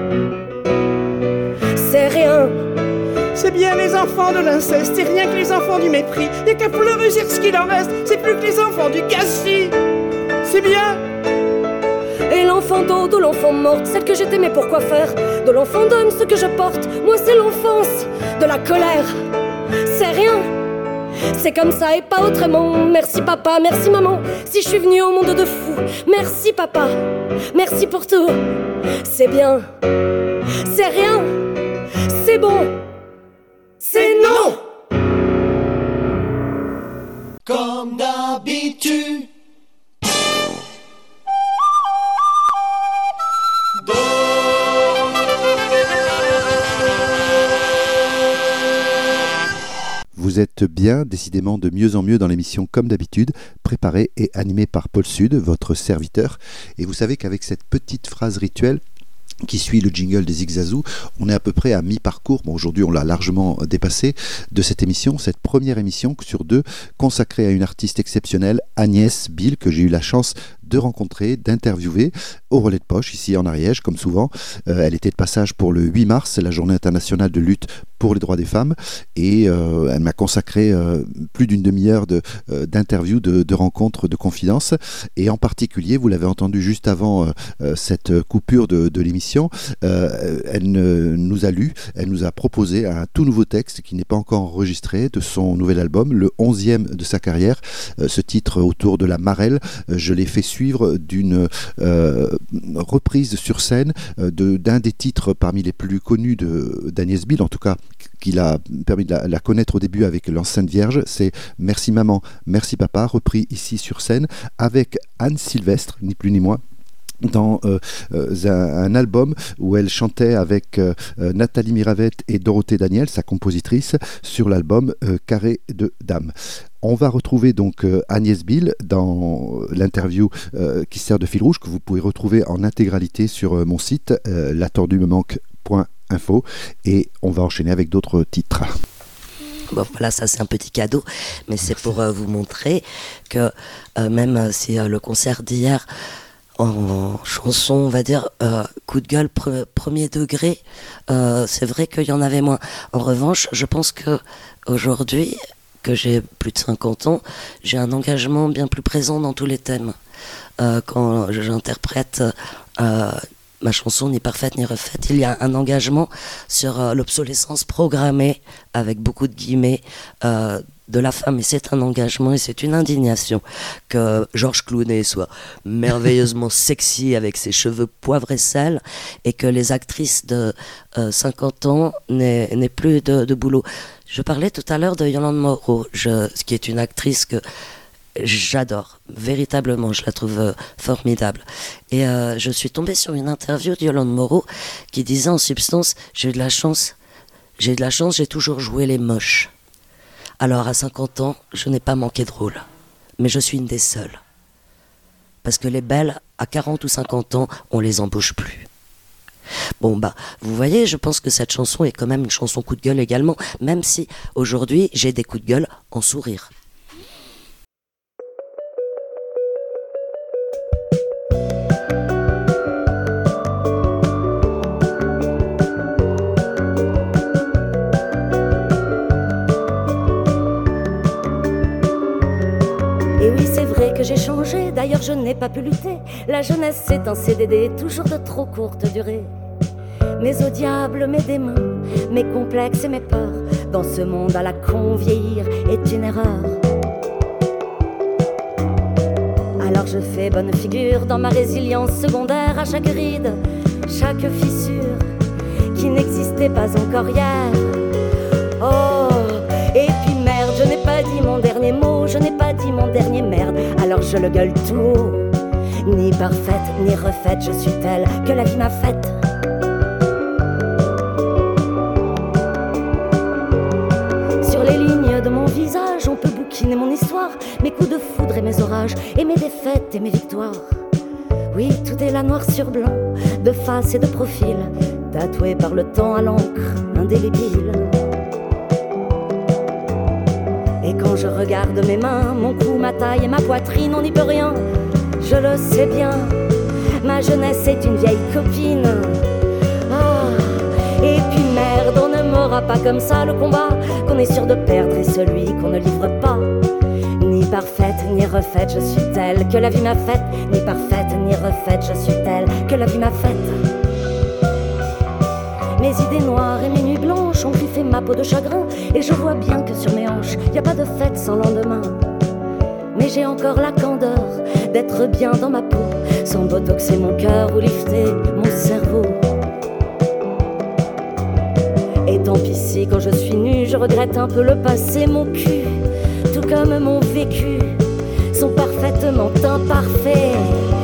C'est rien. C'est bien les enfants de l'inceste, c'est rien que les enfants du mépris. Y'a qu'à pleurer sur ce qu'il en reste, c'est plus que les enfants du gâchis. C'est bien. Et l'enfant d'eau de l'enfant morte, celle que j'étais, mais pourquoi faire? De l'enfant donne ce que je porte, moi c'est l'enfance de la colère. C'est rien. C'est comme ça et pas autrement. Merci papa, merci maman. Si je suis venue au monde de fous, merci papa, merci pour tout. C'est bien. C'est rien. C'est bon. C'est non. d'habitude. Vous êtes bien, décidément de mieux en mieux dans l'émission Comme d'habitude, préparée et animée par Paul Sud, votre serviteur. Et vous savez qu'avec cette petite phrase rituelle qui suit le jingle des Zigzazou, on est à peu près à mi-parcours, bon, aujourd'hui on l'a largement dépassé, de cette émission, cette première émission sur deux consacrée à une artiste exceptionnelle, Agnès Bill, que j'ai eu la chance de rencontrer, d'interviewer au relais de poche, ici en Ariège, comme souvent. Elle était de passage pour le 8 mars, la journée internationale de lutte pour les droits des femmes, et elle m'a consacré plus d'une demi-heure d'interviews, de rencontres, de confidences, et en particulier, vous l'avez entendu juste avant cette coupure de l'émission, elle nous a lu, elle nous a proposé un tout nouveau texte qui n'est pas encore enregistré de son nouvel album, le 11e de sa carrière, ce titre autour de la marelle, je l'ai fait suivre d'une reprise sur scène d'un des titres parmi les plus connus d'Agnès Bill, en tout cas qu'il a permis de la connaître au début avec l'Enceinte Vierge, c'est Merci Maman, Merci Papa, repris ici sur scène avec Anne Sylvestre, ni plus ni moins, dans un album où elle chantait avec Nathalie Miravette et Dorothée Daniel, sa compositrice, sur l'album Carré de Dames. On va retrouver donc Agnès Bill dans l'interview qui sert de fil rouge, que vous pouvez retrouver en intégralité sur mon site latordumemanque.info, et on va enchaîner avec d'autres titres. Bon, voilà, ça c'est un petit cadeau, mais c'est pour vous montrer que même si le concert d'hier en chanson, on va dire, coup de gueule premier degré, c'est vrai qu'il y en avait moins. En revanche, je pense que aujourd'hui, que j'ai plus de 50 ans, j'ai un engagement bien plus présent dans tous les thèmes. Quand j'interprète ma chanson Ni parfaite ni refaite, il y a un engagement sur l'obsolescence programmée, avec beaucoup de guillemets, de la femme, et c'est un engagement et c'est une indignation que Georges Clooney soit merveilleusement sexy avec ses cheveux poivre et sel, et que les actrices de 50 ans n'aient plus de boulot. Je parlais tout à l'heure de Yolande Moreau, qui est une actrice que j'adore, véritablement, je la trouve formidable. Et je suis tombée sur une interview de Yolande Moreau qui disait en substance, j'ai de la chance, j'ai toujours joué les moches. Alors à 50 ans, je n'ai pas manqué de rôle, mais je suis une des seules. Parce que les belles, à 40 ou 50 ans, on les embauche plus. Bon vous voyez, je pense que cette chanson est quand même une chanson coup de gueule également, même si aujourd'hui j'ai des coups de gueule en sourire. J'ai changé, d'ailleurs je n'ai pas pu lutter. La jeunesse c'est un CDD, toujours de trop courte durée. Mais au diable mes démons, mes complexes et mes peurs, dans ce monde à la con vieillir est une erreur. Alors je fais bonne figure dans ma résilience secondaire, à chaque ride, chaque fissure qui n'existait pas encore hier. Oh, et puis merde, je n'ai pas dit mon dernier mot, je n'ai pas dit mon dernier merde, alors je le gueule tout haut. Ni parfaite, ni refaite, je suis telle que la vie m'a faite. Sur les lignes de mon visage, on peut bouquiner mon histoire, mes coups de foudre et mes orages, et mes défaites et mes victoires. Oui, tout est là noir sur blanc, de face et de profil, tatoué par le temps à l'encre indélébile. Et quand je regarde mes mains, mon cou, ma taille et ma poitrine, on n'y peut rien, je le sais bien. Ma jeunesse est une vieille copine. Ah, et puis merde, on ne m'aura pas comme ça. Le combat qu'on est sûr de perdre est celui qu'on ne livre pas. Ni parfaite, ni refaite, je suis telle que la vie m'a faite. Ni parfaite, ni refaite, je suis telle que la vie m'a faite. Mes idées noires et mes nuits blanches ont griffé ma peau de chagrin, et je vois bien que sur mes hanches, y a pas de fête sans lendemain. Mais j'ai encore la candeur d'être bien dans ma peau, sans botoxer mon cœur ou lifter mon cerveau. Et tant pis si quand je suis nue, je regrette un peu le passé, mon cul, tout comme mon vécu. sont parfaitement imparfaits.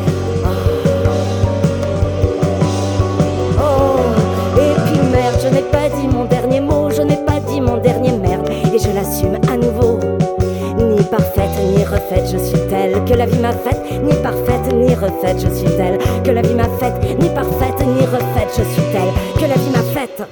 Oh, et puis merde, je n'ai pas dit mon dernier mot, je n'ai pas dit mon dernier merde, et je l'assume à nouveau. Ni parfaite, ni refaite, je suis telle que la vie m'a faite. Ni parfaite, ni refaite, je suis telle que la vie m'a faite. Ni parfaite, ni refaite, je suis telle que la vie m'a faite.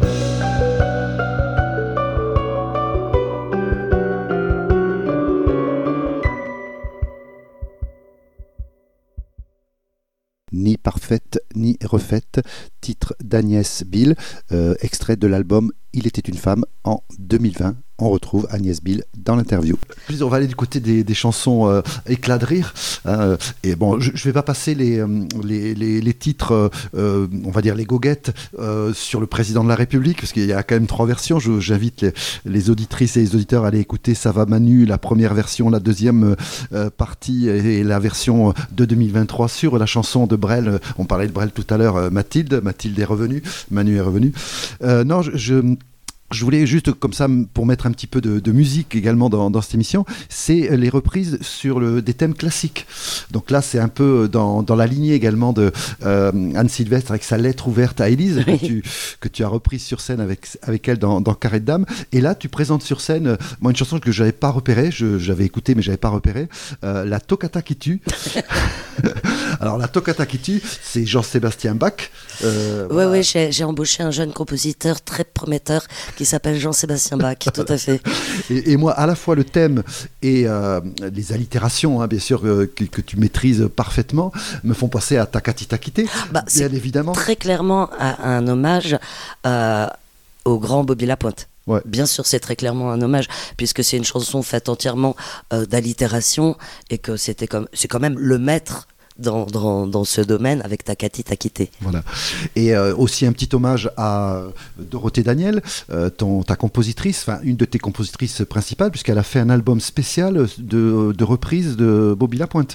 Ni parfaite, ni refaite, titre d'Agnès Bill, extrait de l'album Il était une femme en 2020. On retrouve Agnès Bill dans l'interview. On va aller du côté des chansons éclat de rire. Et bon, je ne vais pas passer les titres, on va dire les goguettes, sur le président de la République, parce qu'il y a quand même 3 versions. J'invite les auditrices et les auditeurs à aller écouter Ça va Manu, la première version, la deuxième partie et la version de 2023 sur la chanson de Brel. On parlait de Brel tout à l'heure, Mathilde est revenue, Manu est revenu. Non, je voulais juste comme ça, pour mettre un petit peu de musique également dans cette émission, c'est les reprises sur des thèmes classiques. Donc là, c'est un peu dans la lignée également de Anne Sylvestre avec sa lettre ouverte à Élise, que tu as reprise sur scène avec elle dans Carré de Dames. Et là, tu présentes sur scène moi une chanson que je n'avais pas repérée, j'avais écouté mais je n'avais pas repéré, la Toccata qui tue. Alors la Toccata qui tue, c'est Jean-Sébastien Bach. Oui, j'ai embauché un jeune compositeur très prometteur qui s'appelle Jean-Sébastien Bach, tout à fait. Et moi, à la fois le thème et les allitérations, hein, bien sûr, que tu maîtrises parfaitement, me font penser à Takati Takité, bien évidemment. Très clairement un hommage au grand Bobby Lapointe. Ouais. Bien sûr, c'est très clairement un hommage, puisque c'est une chanson faite entièrement d'allitération, et que c'est quand même le maître dans ce domaine avec Takati Takité. Voilà. Et aussi un petit hommage à Dorothée Daniel, ta compositrice, enfin une de tes compositrices principales, puisqu'elle a fait un album spécial de reprise de Bobby Lapointe.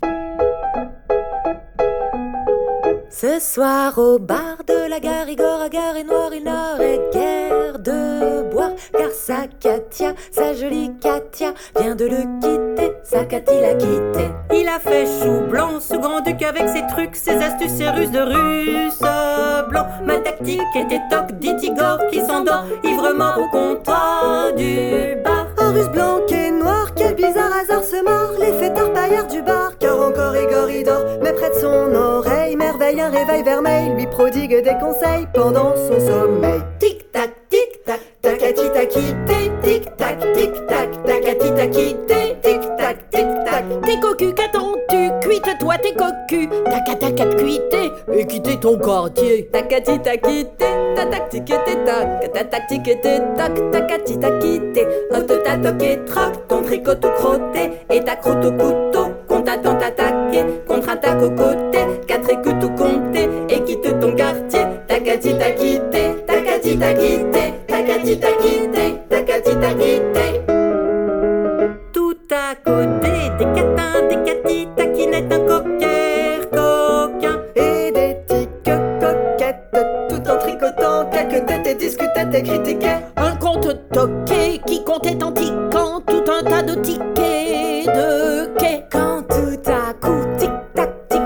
Ce soir au bar de la gare, Igor à gare et noir, il n'aurait guère de boire, car sa Katia, sa jolie Katia, vient de le quitter, sa Katy l'a quitté. Il a fait chou blanc, ce grand-duc avec ses trucs, ses astuces, ses ruses de russe blanc. Ma tactique était toc, dit Igor qui s'endort, ivrement au comptoir du bar. Un russe blanc et noir, quel bizarre hasard se mord, les fêtards paillards du bar, car encore Igor il dort, mais près de son oreille, merveille, un réveil vermeil, lui prodigue des conseils pendant son sommeil. Tic-tac, tic-tac, takati takité, tic-tac, tic-tac, takati takité, tic-tac, tic-tac. T'es cocu, qu'attends-tu? Cuite-toi tes cocus, tac-tac, cuité, et quitter ton quartier. Takati takité, tac tiqueté tac, tac tiqueté tac, takati takité. Toc et troc, ton tricot tout crotté, et ta croûte au couteau, qu'on t'attend t'attaquer, contre attaque au côté, 4 écus tout compté, et quitte ton quartier. Takati takité, takati takité, takati takité, takati takité. Tout à côté, des catins, des catis, taquinettes, un cocker, coquin, et des tiques coquettes, tout en tricotant, quelques têtes et discutettes et critiquaient. Un compte toqué qui comptait en tiquant, tout un tas de tickets de quai. Quand tout à coup, tic-tac, tic.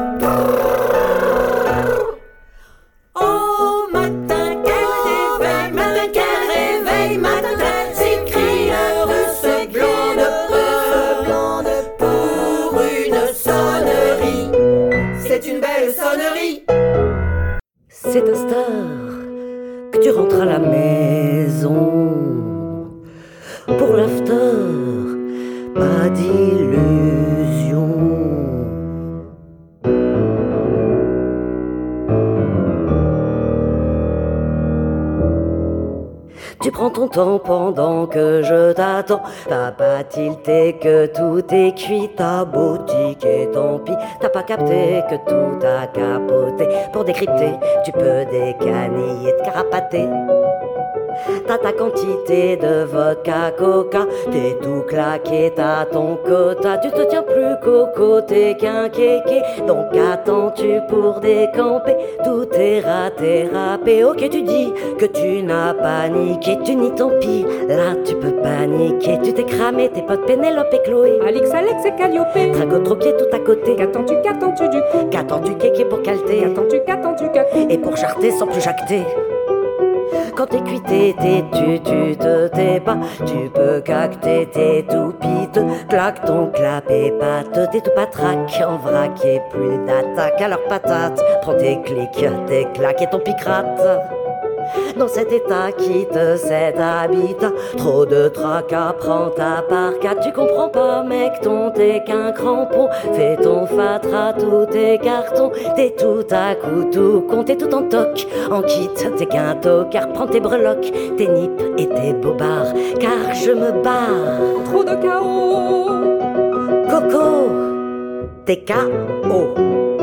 Oh matin, quel réveil, matin, s'écrie le russe blonde pour une sonnerie. C'est une belle sonnerie. C'est un star que tu rentres à la maison pour l'after, pas d'illusion. Tu prends ton temps pendant que je t'attends. T'as pas tilté que tout est cuit. T'as boutique et tant pis. T'as pas capté que tout a capoté. Pour décrypter, tu peux décaniller, te carapater. T'as ta quantité de vodka, coca, t'es tout claqué, t'as ton quota. Tu te tiens plus qu'au côté qu'un kéké. Donc attends-tu pour décamper? Tout est raté, râpé. Ok, tu dis que tu n'as pas niqué, tu nie ton pis. Là tu peux paniquer, tu t'es cramé, tes potes Pénélope et Chloé, Alix, Alex et Calliope. Drago troqué tout à côté. Qu'attends-tu du coup? Qu'attends-tu kéké pour calter? Qu'attends-tu cacou? Et pour charter sans plus jacter. Quand t'es cuit, t'es têtu, tu te tais pas. Tu peux cacter, t'es tout piteux. Claque ton clap et pâte, t'es tout patraque. En vrac et plus d'attaque. Alors patate, prends tes clics, tes claques et ton picrate. Dans cet état, quitte cet habitat. Trop de tracas, prends ta parka. Tu comprends pas, mec, ton t'es qu'un crampon. Fais ton fatras, tous tes cartons. T'es tout à coup, tout con, t'es tout en toc. En kit, t'es qu'un tocard. Prends tes breloques, tes nippes et tes bobards. Car je me barre. Trop de chaos. Coco, t'es KO.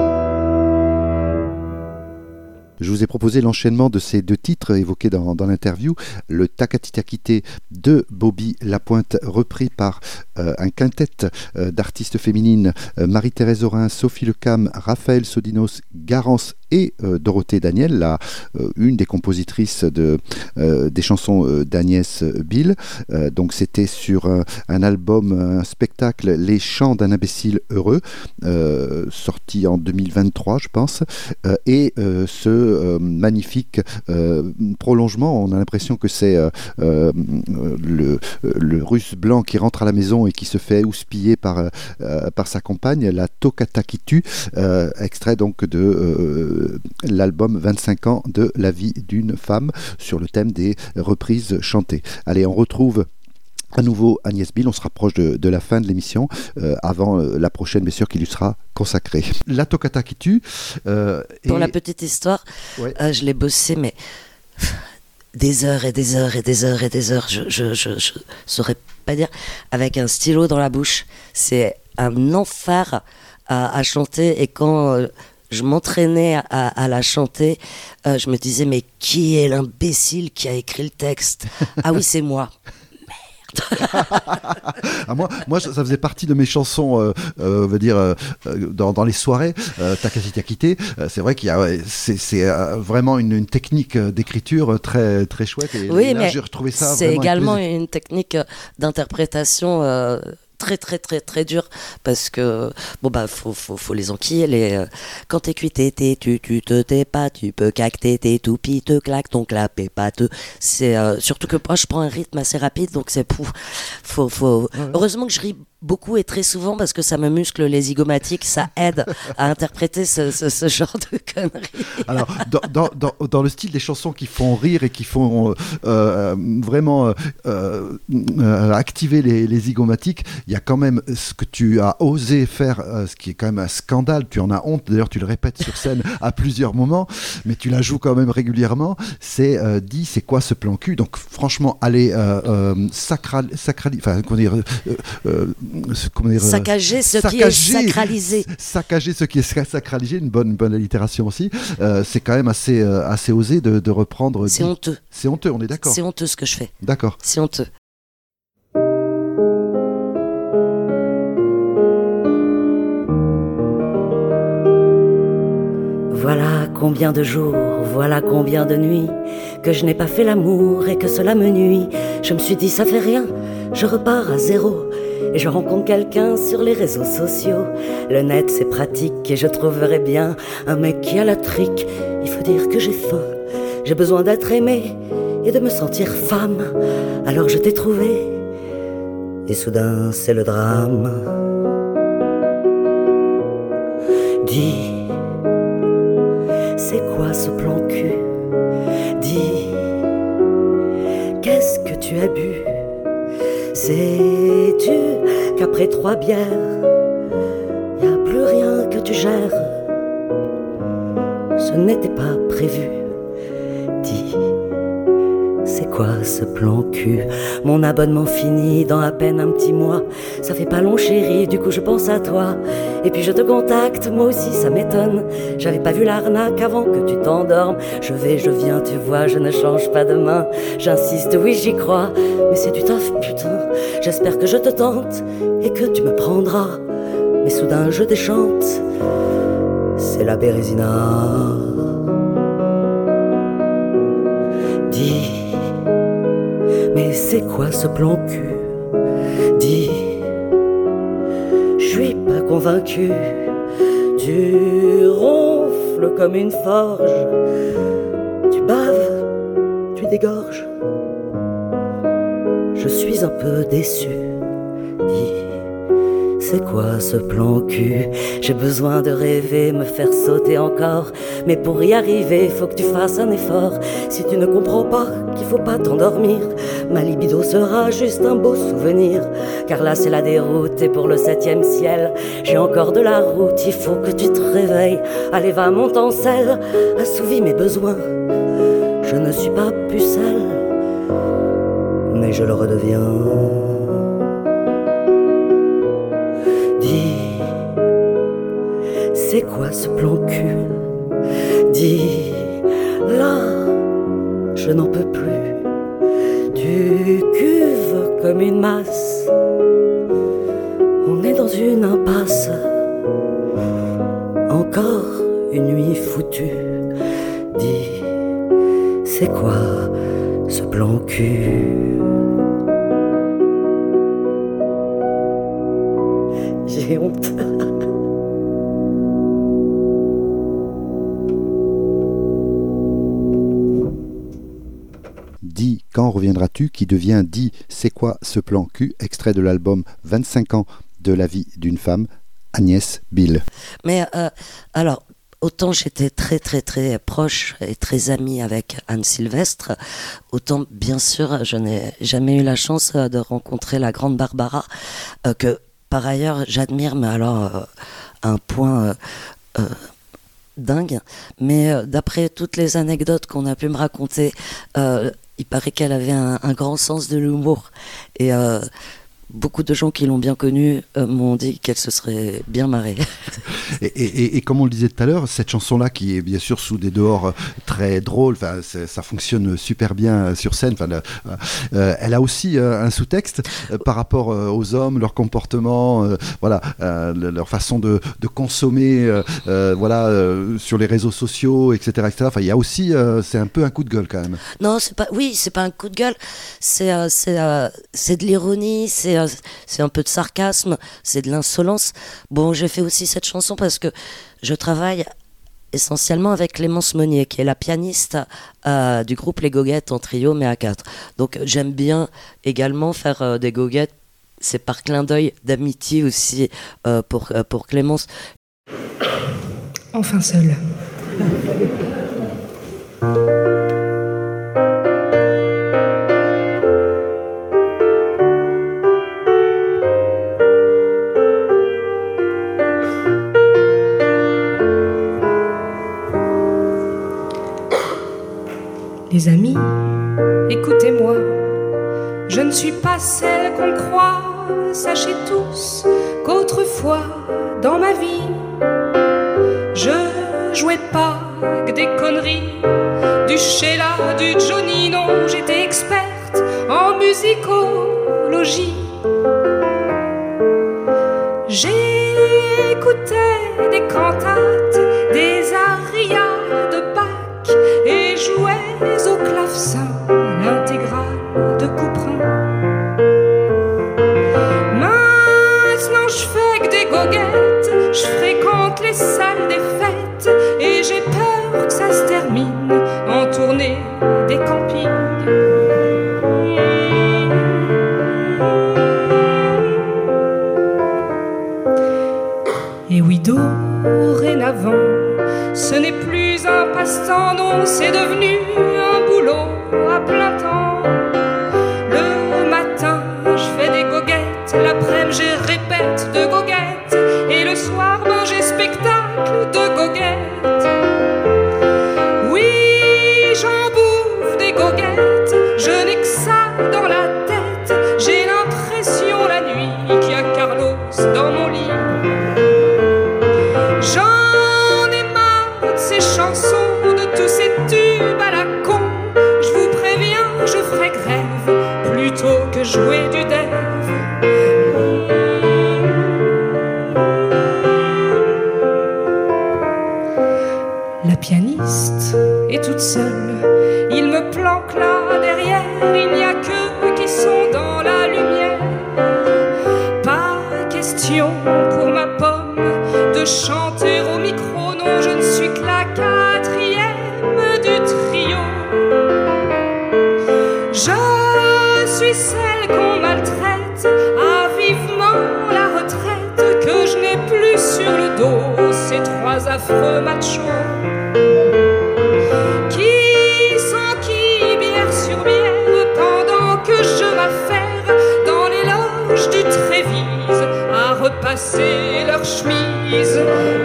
Je vous ai proposé l'enchaînement de ces deux titres évoqués dans l'interview. Le Takatitakité de Bobby Lapointe, repris par un quintet d'artistes féminines, Marie-Thérèse Aurin, Sophie Lecam, Raphaël Sodinos, Garance et Dorothée Daniel, une des compositrices des chansons d'Agnès Bill. Donc c'était sur un album, un spectacle, Les Chants d'un imbécile heureux, sorti en 2023 je pense, et ce magnifique prolongement, on a l'impression que c'est le russe blanc qui rentre à la maison et qui se fait houspiller par sa compagne, la Tokata qui tue, extrait donc de l'album 25 ans de la vie d'une femme, sur le thème des reprises chantées. Allez, on retrouve à nouveau Agnès Bill, on se rapproche de la fin de l'émission, avant la prochaine, bien sûr, qui lui sera consacrée. La Toccata qui tue. Pour la petite histoire, ouais. Je l'ai bossé, mais des heures et des heures et des heures et des heures, je saurais pas dire, avec un stylo dans la bouche. C'est un enfer à chanter, et quand je m'entraînais à la chanter, je me disais, mais qui est l'imbécile qui a écrit le texte? Ah oui, c'est moi. Ah, moi, ça faisait partie de mes chansons, on va dire, dans les soirées. Takatitakité, c'est vrai qu'il y a, c'est vraiment une technique d'écriture très très chouette. Et oui, là, mais j'ai retrouvé ça. C'est également une technique d'interprétation très dur, parce que faut les enquiller. Quand t'es cuit, tu te tais pas, tu peux cacter, t'es tout pis, te claque ton clap et pas te. C'est surtout que moi je prends un rythme assez rapide, donc c'est heureusement que je ris beaucoup et très souvent, parce que ça me muscle les zygomatiques, ça aide à interpréter ce genre de conneries. Alors, dans le style des chansons qui font rire et qui font vraiment activer les zygomatiques, il y a quand même ce que tu as osé faire, ce qui est quand même un scandale. Tu en as honte, d'ailleurs tu le répètes sur scène à plusieurs moments, mais tu la joues quand même régulièrement. C'est dit, c'est quoi ce plan cul? Donc franchement, allez saccager ce qui est sacralisé. Saccager ce qui est sacralisé, une bonne allitération aussi. C'est quand même assez osé de reprendre. C'est honteux. C'est honteux, on est d'accord. C'est honteux ce que je fais. D'accord. C'est honteux. Voilà combien de jours, voilà combien de nuits que je n'ai pas fait l'amour et que cela me nuit. Je me suis dit ça fait rien, je repars à zéro. Et je rencontre quelqu'un sur les réseaux sociaux. Le net c'est pratique et je trouverais bien un mec qui a la trique. Il faut dire que j'ai faim, j'ai besoin d'être aimé et de me sentir femme. Alors je t'ai trouvé et soudain c'est le drame. Dis, c'est quoi ce plan cul? Dis, qu'est-ce que tu as bu? Sais-tu qu'après 3 bières, y a plus rien que tu gères? Ce n'était pas prévu. Dis, c'est quoi ce plan cul? Mon abonnement fini dans à peine un petit mois. Ça fait pas long chérie, du coup je pense à toi. Et puis je te contacte, moi aussi ça m'étonne. J'avais pas vu l'arnaque avant que tu t'endormes. Je vais, je viens, tu vois, je ne change pas de main. J'insiste, oui j'y crois, mais c'est du taf, putain. J'espère que je te tente et que tu me prendras. Mais soudain je déchante, c'est la Bérésina. Dis, mais c'est quoi ce plan cul? Dis, je suis pas convaincu. Tu ronfles comme une forge, tu baves, tu dégorges. Je suis un peu déçu. Dis, c'est quoi ce plan cul? J'ai besoin de rêver, me faire sauter encore. Mais pour y arriver, faut que tu fasses un effort. Si tu ne comprends pas qu'il faut pas t'endormir, ma libido sera juste un beau souvenir. Car là c'est la déroute et pour le 7e ciel, j'ai encore de la route, il faut que tu te réveilles. Allez va, monte en selle, assouvis mes besoins. Je ne suis pas pucelle, mais je le redeviens. Dis, c'est quoi ce plan cul? Dis, là, je n'en peux plus. Tu cuves comme une masse. On est dans une impasse. Encore une nuit foutue. Dis, c'est quoi ce plan cul? J'ai honte. Dis, quand reviendras-tu, qui devient Dis, c'est quoi ce plan cul, extrait de l'album 25 ans de la vie d'une femme, Agnès Bill. Mais alors, autant j'étais très très très proche et très amie avec Anne Sylvestre, autant bien sûr je n'ai jamais eu la chance de rencontrer la grande Barbara, que par ailleurs j'admire, mais alors à un point dingue. Mais d'après toutes les anecdotes qu'on a pu me raconter, il paraît qu'elle avait un grand sens de l'humour. Et beaucoup de gens qui l'ont bien connue m'ont dit qu'elle se serait bien marrée. Et comme on le disait tout à l'heure, cette chanson-là, qui est bien sûr sous des dehors très drôles, ça fonctionne super bien sur scène. Elle a aussi un sous-texte par rapport aux hommes, leur comportement, leur façon de consommer, sur les réseaux sociaux, etc., etc. Enfin, il y a aussi, c'est un peu un coup de gueule quand même. Non, c'est pas un coup de gueule. C'est de l'ironie, c'est un peu de sarcasme, c'est de l'insolence. Bon, j'ai fait aussi cette chanson parce que je travaille essentiellement avec Clémence Monnier, qui est la pianiste du groupe Les Goguettes en trio, mais à 4. Donc j'aime bien également faire des goguettes. C'est par clin d'œil d'amitié aussi pour Clémence. Enfin seul. Les amis, écoutez-moi, je ne suis pas celle qu'on croit. Sachez tous qu'autrefois, dans ma vie, je jouais pas que des conneries. Du Sheila, du Johnny, non, j'étais experte en musicologie. J'écoutais des cantates, des arias de Bach et jouais au clavecin l'intégrale de Couperin. Maintenant je fais que des goguettes, je fréquente les salles des fêtes et j'ai peur que ça se termine en tournée des campings. Et oui, dorénavant, ce n'est plus un passe-temps, non, c'est devenu un boulot à plein temps. Le matin, je fais des goguettes, l'après-midi, je répète de goguettes, et le soir, ben, j'ai spectacle de goguettes. Oui, j'en bouffe des goguettes, je plutôt que jouer du dev. La pianiste est toute seule, il me planque là derrière, il n'y a qu'eux qui sont dans la lumière. Pas question pour ma pomme de chanter au micro, non, je ne suis que la quatrième du trio. Je suis celle qu'on maltraite, à vivement la retraite, que je n'ai plus sur le dos ces trois affreux machos. Qui s'enquille bière sur bière pendant que je m'affaire dans les loges du Trévise à repasser leurs chemises.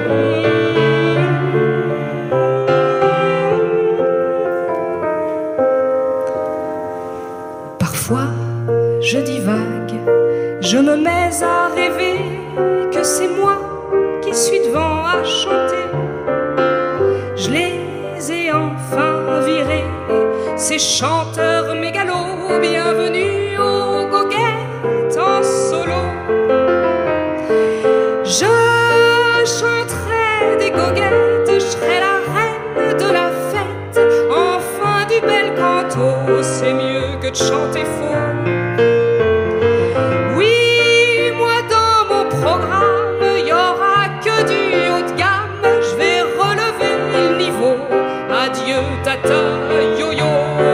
Parfois, je divague, je me mets à rêver que c'est moi qui suis devant à chanter. Je les ai enfin virés, ces chanteurs mégalos, bienvenue aux goguettes en solo. Je chanterai des goguettes, je serai la reine de la fête, enfin du bel canto, c'est mieux que de chanter faux. Oui, moi dans mon programme, il y aura que du haut de gamme, je vais relever le niveau, adieu tata yo-yo.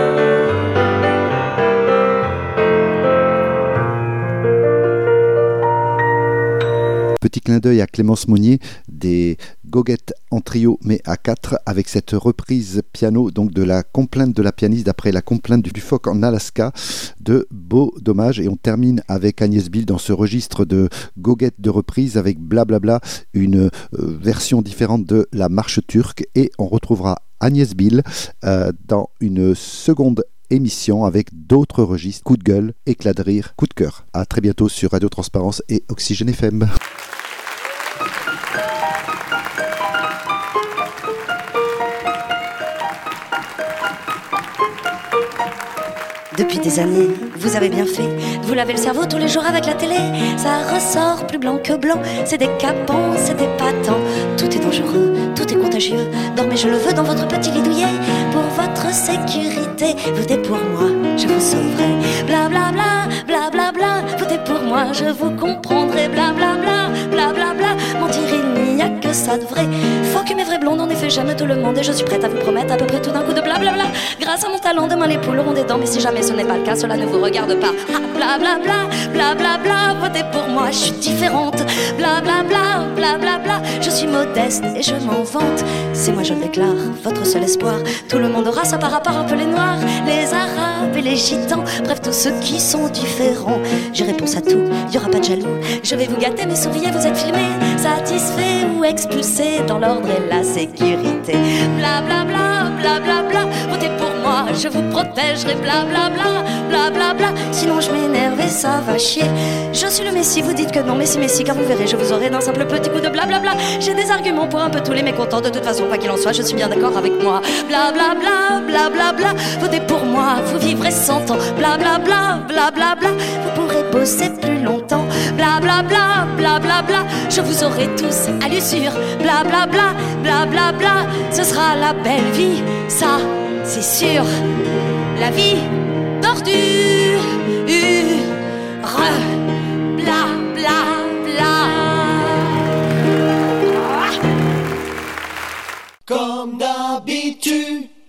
Petit clin d'œil à Clémence Monnier des Goguettes en trio mais à 4 avec cette reprise piano donc de la complainte de la pianiste d'après la complainte du phoque en Alaska de Beau Dommage. Et on termine avec Agnès Bill dans ce registre de goguettes de reprise avec Blablabla, une version différente de la marche turque. Et on retrouvera Agnès Bill dans une seconde émission avec d'autres registres, coup de gueule, éclat de rire, coup de cœur. À très bientôt sur Radio Transparence et Oxygène FM. Depuis des années, vous avez bien fait. Vous lavez le cerveau tous les jours avec la télé. Ça ressort plus blanc que blanc. C'est décapant, c'est épatant. Tout est dangereux, tout est contagieux. Dormez, je le veux, dans votre petit lit douillet. Pour votre sécurité, votez pour moi, je vous sauverai. Blablabla, blablabla, votez pour moi, je vous comprendrai. Blablabla, blablabla, mentir il n'y a que ça de vrai. Faut que mes vraies blondes, en effet j'aime tout le monde. Et je suis prête à vous promettre à peu près tout d'un coup de blablabla. Grâce à mon talent, demain les poules auront des dents. Mais si jamais ce n'est pas le cas, cela ne vous regarde pas. Ah, blablabla, blablabla, votez pour moi, je suis différente. Blablabla, blablabla, je suis modeste et je m'en vante. C'est moi, je le déclare, votre seul espoir. Tout le monde aura ça par rapport un peu les noirs, les arabes et les gitans. Bref, tous ceux qui sont différents. J'ai réponse à tout, y aura pas de jaloux. Je vais vous gâter, mais souriez, vous êtes filmés, satisfaits ou expulsés dans l'ordre et la sécurité. Blablabla, blablabla, votez pour moi, je vous protégerai. Blablabla, blablabla, sinon je m'énerve et ça va chier. Je suis le messie, vous dites que non, messie, car vous verrez, je vous aurai d'un simple petit coup de blablabla. J'ai des arguments pour un peu tous les mécontents. De toute façon, quoi qu'il en soit, je suis bien d'accord avec moi. Blablabla, blablabla, votez pour moi, vous vivrez 100 ans. Blablabla, blablabla, vous pourrez bosser plus longtemps. Blablabla, blablabla, je vous aurai tous à l'usure. Blablabla, blablabla, ce sera la belle vie, ça c'est sûr. La vie d'ordure, bla bla bla. Comme d'habitude.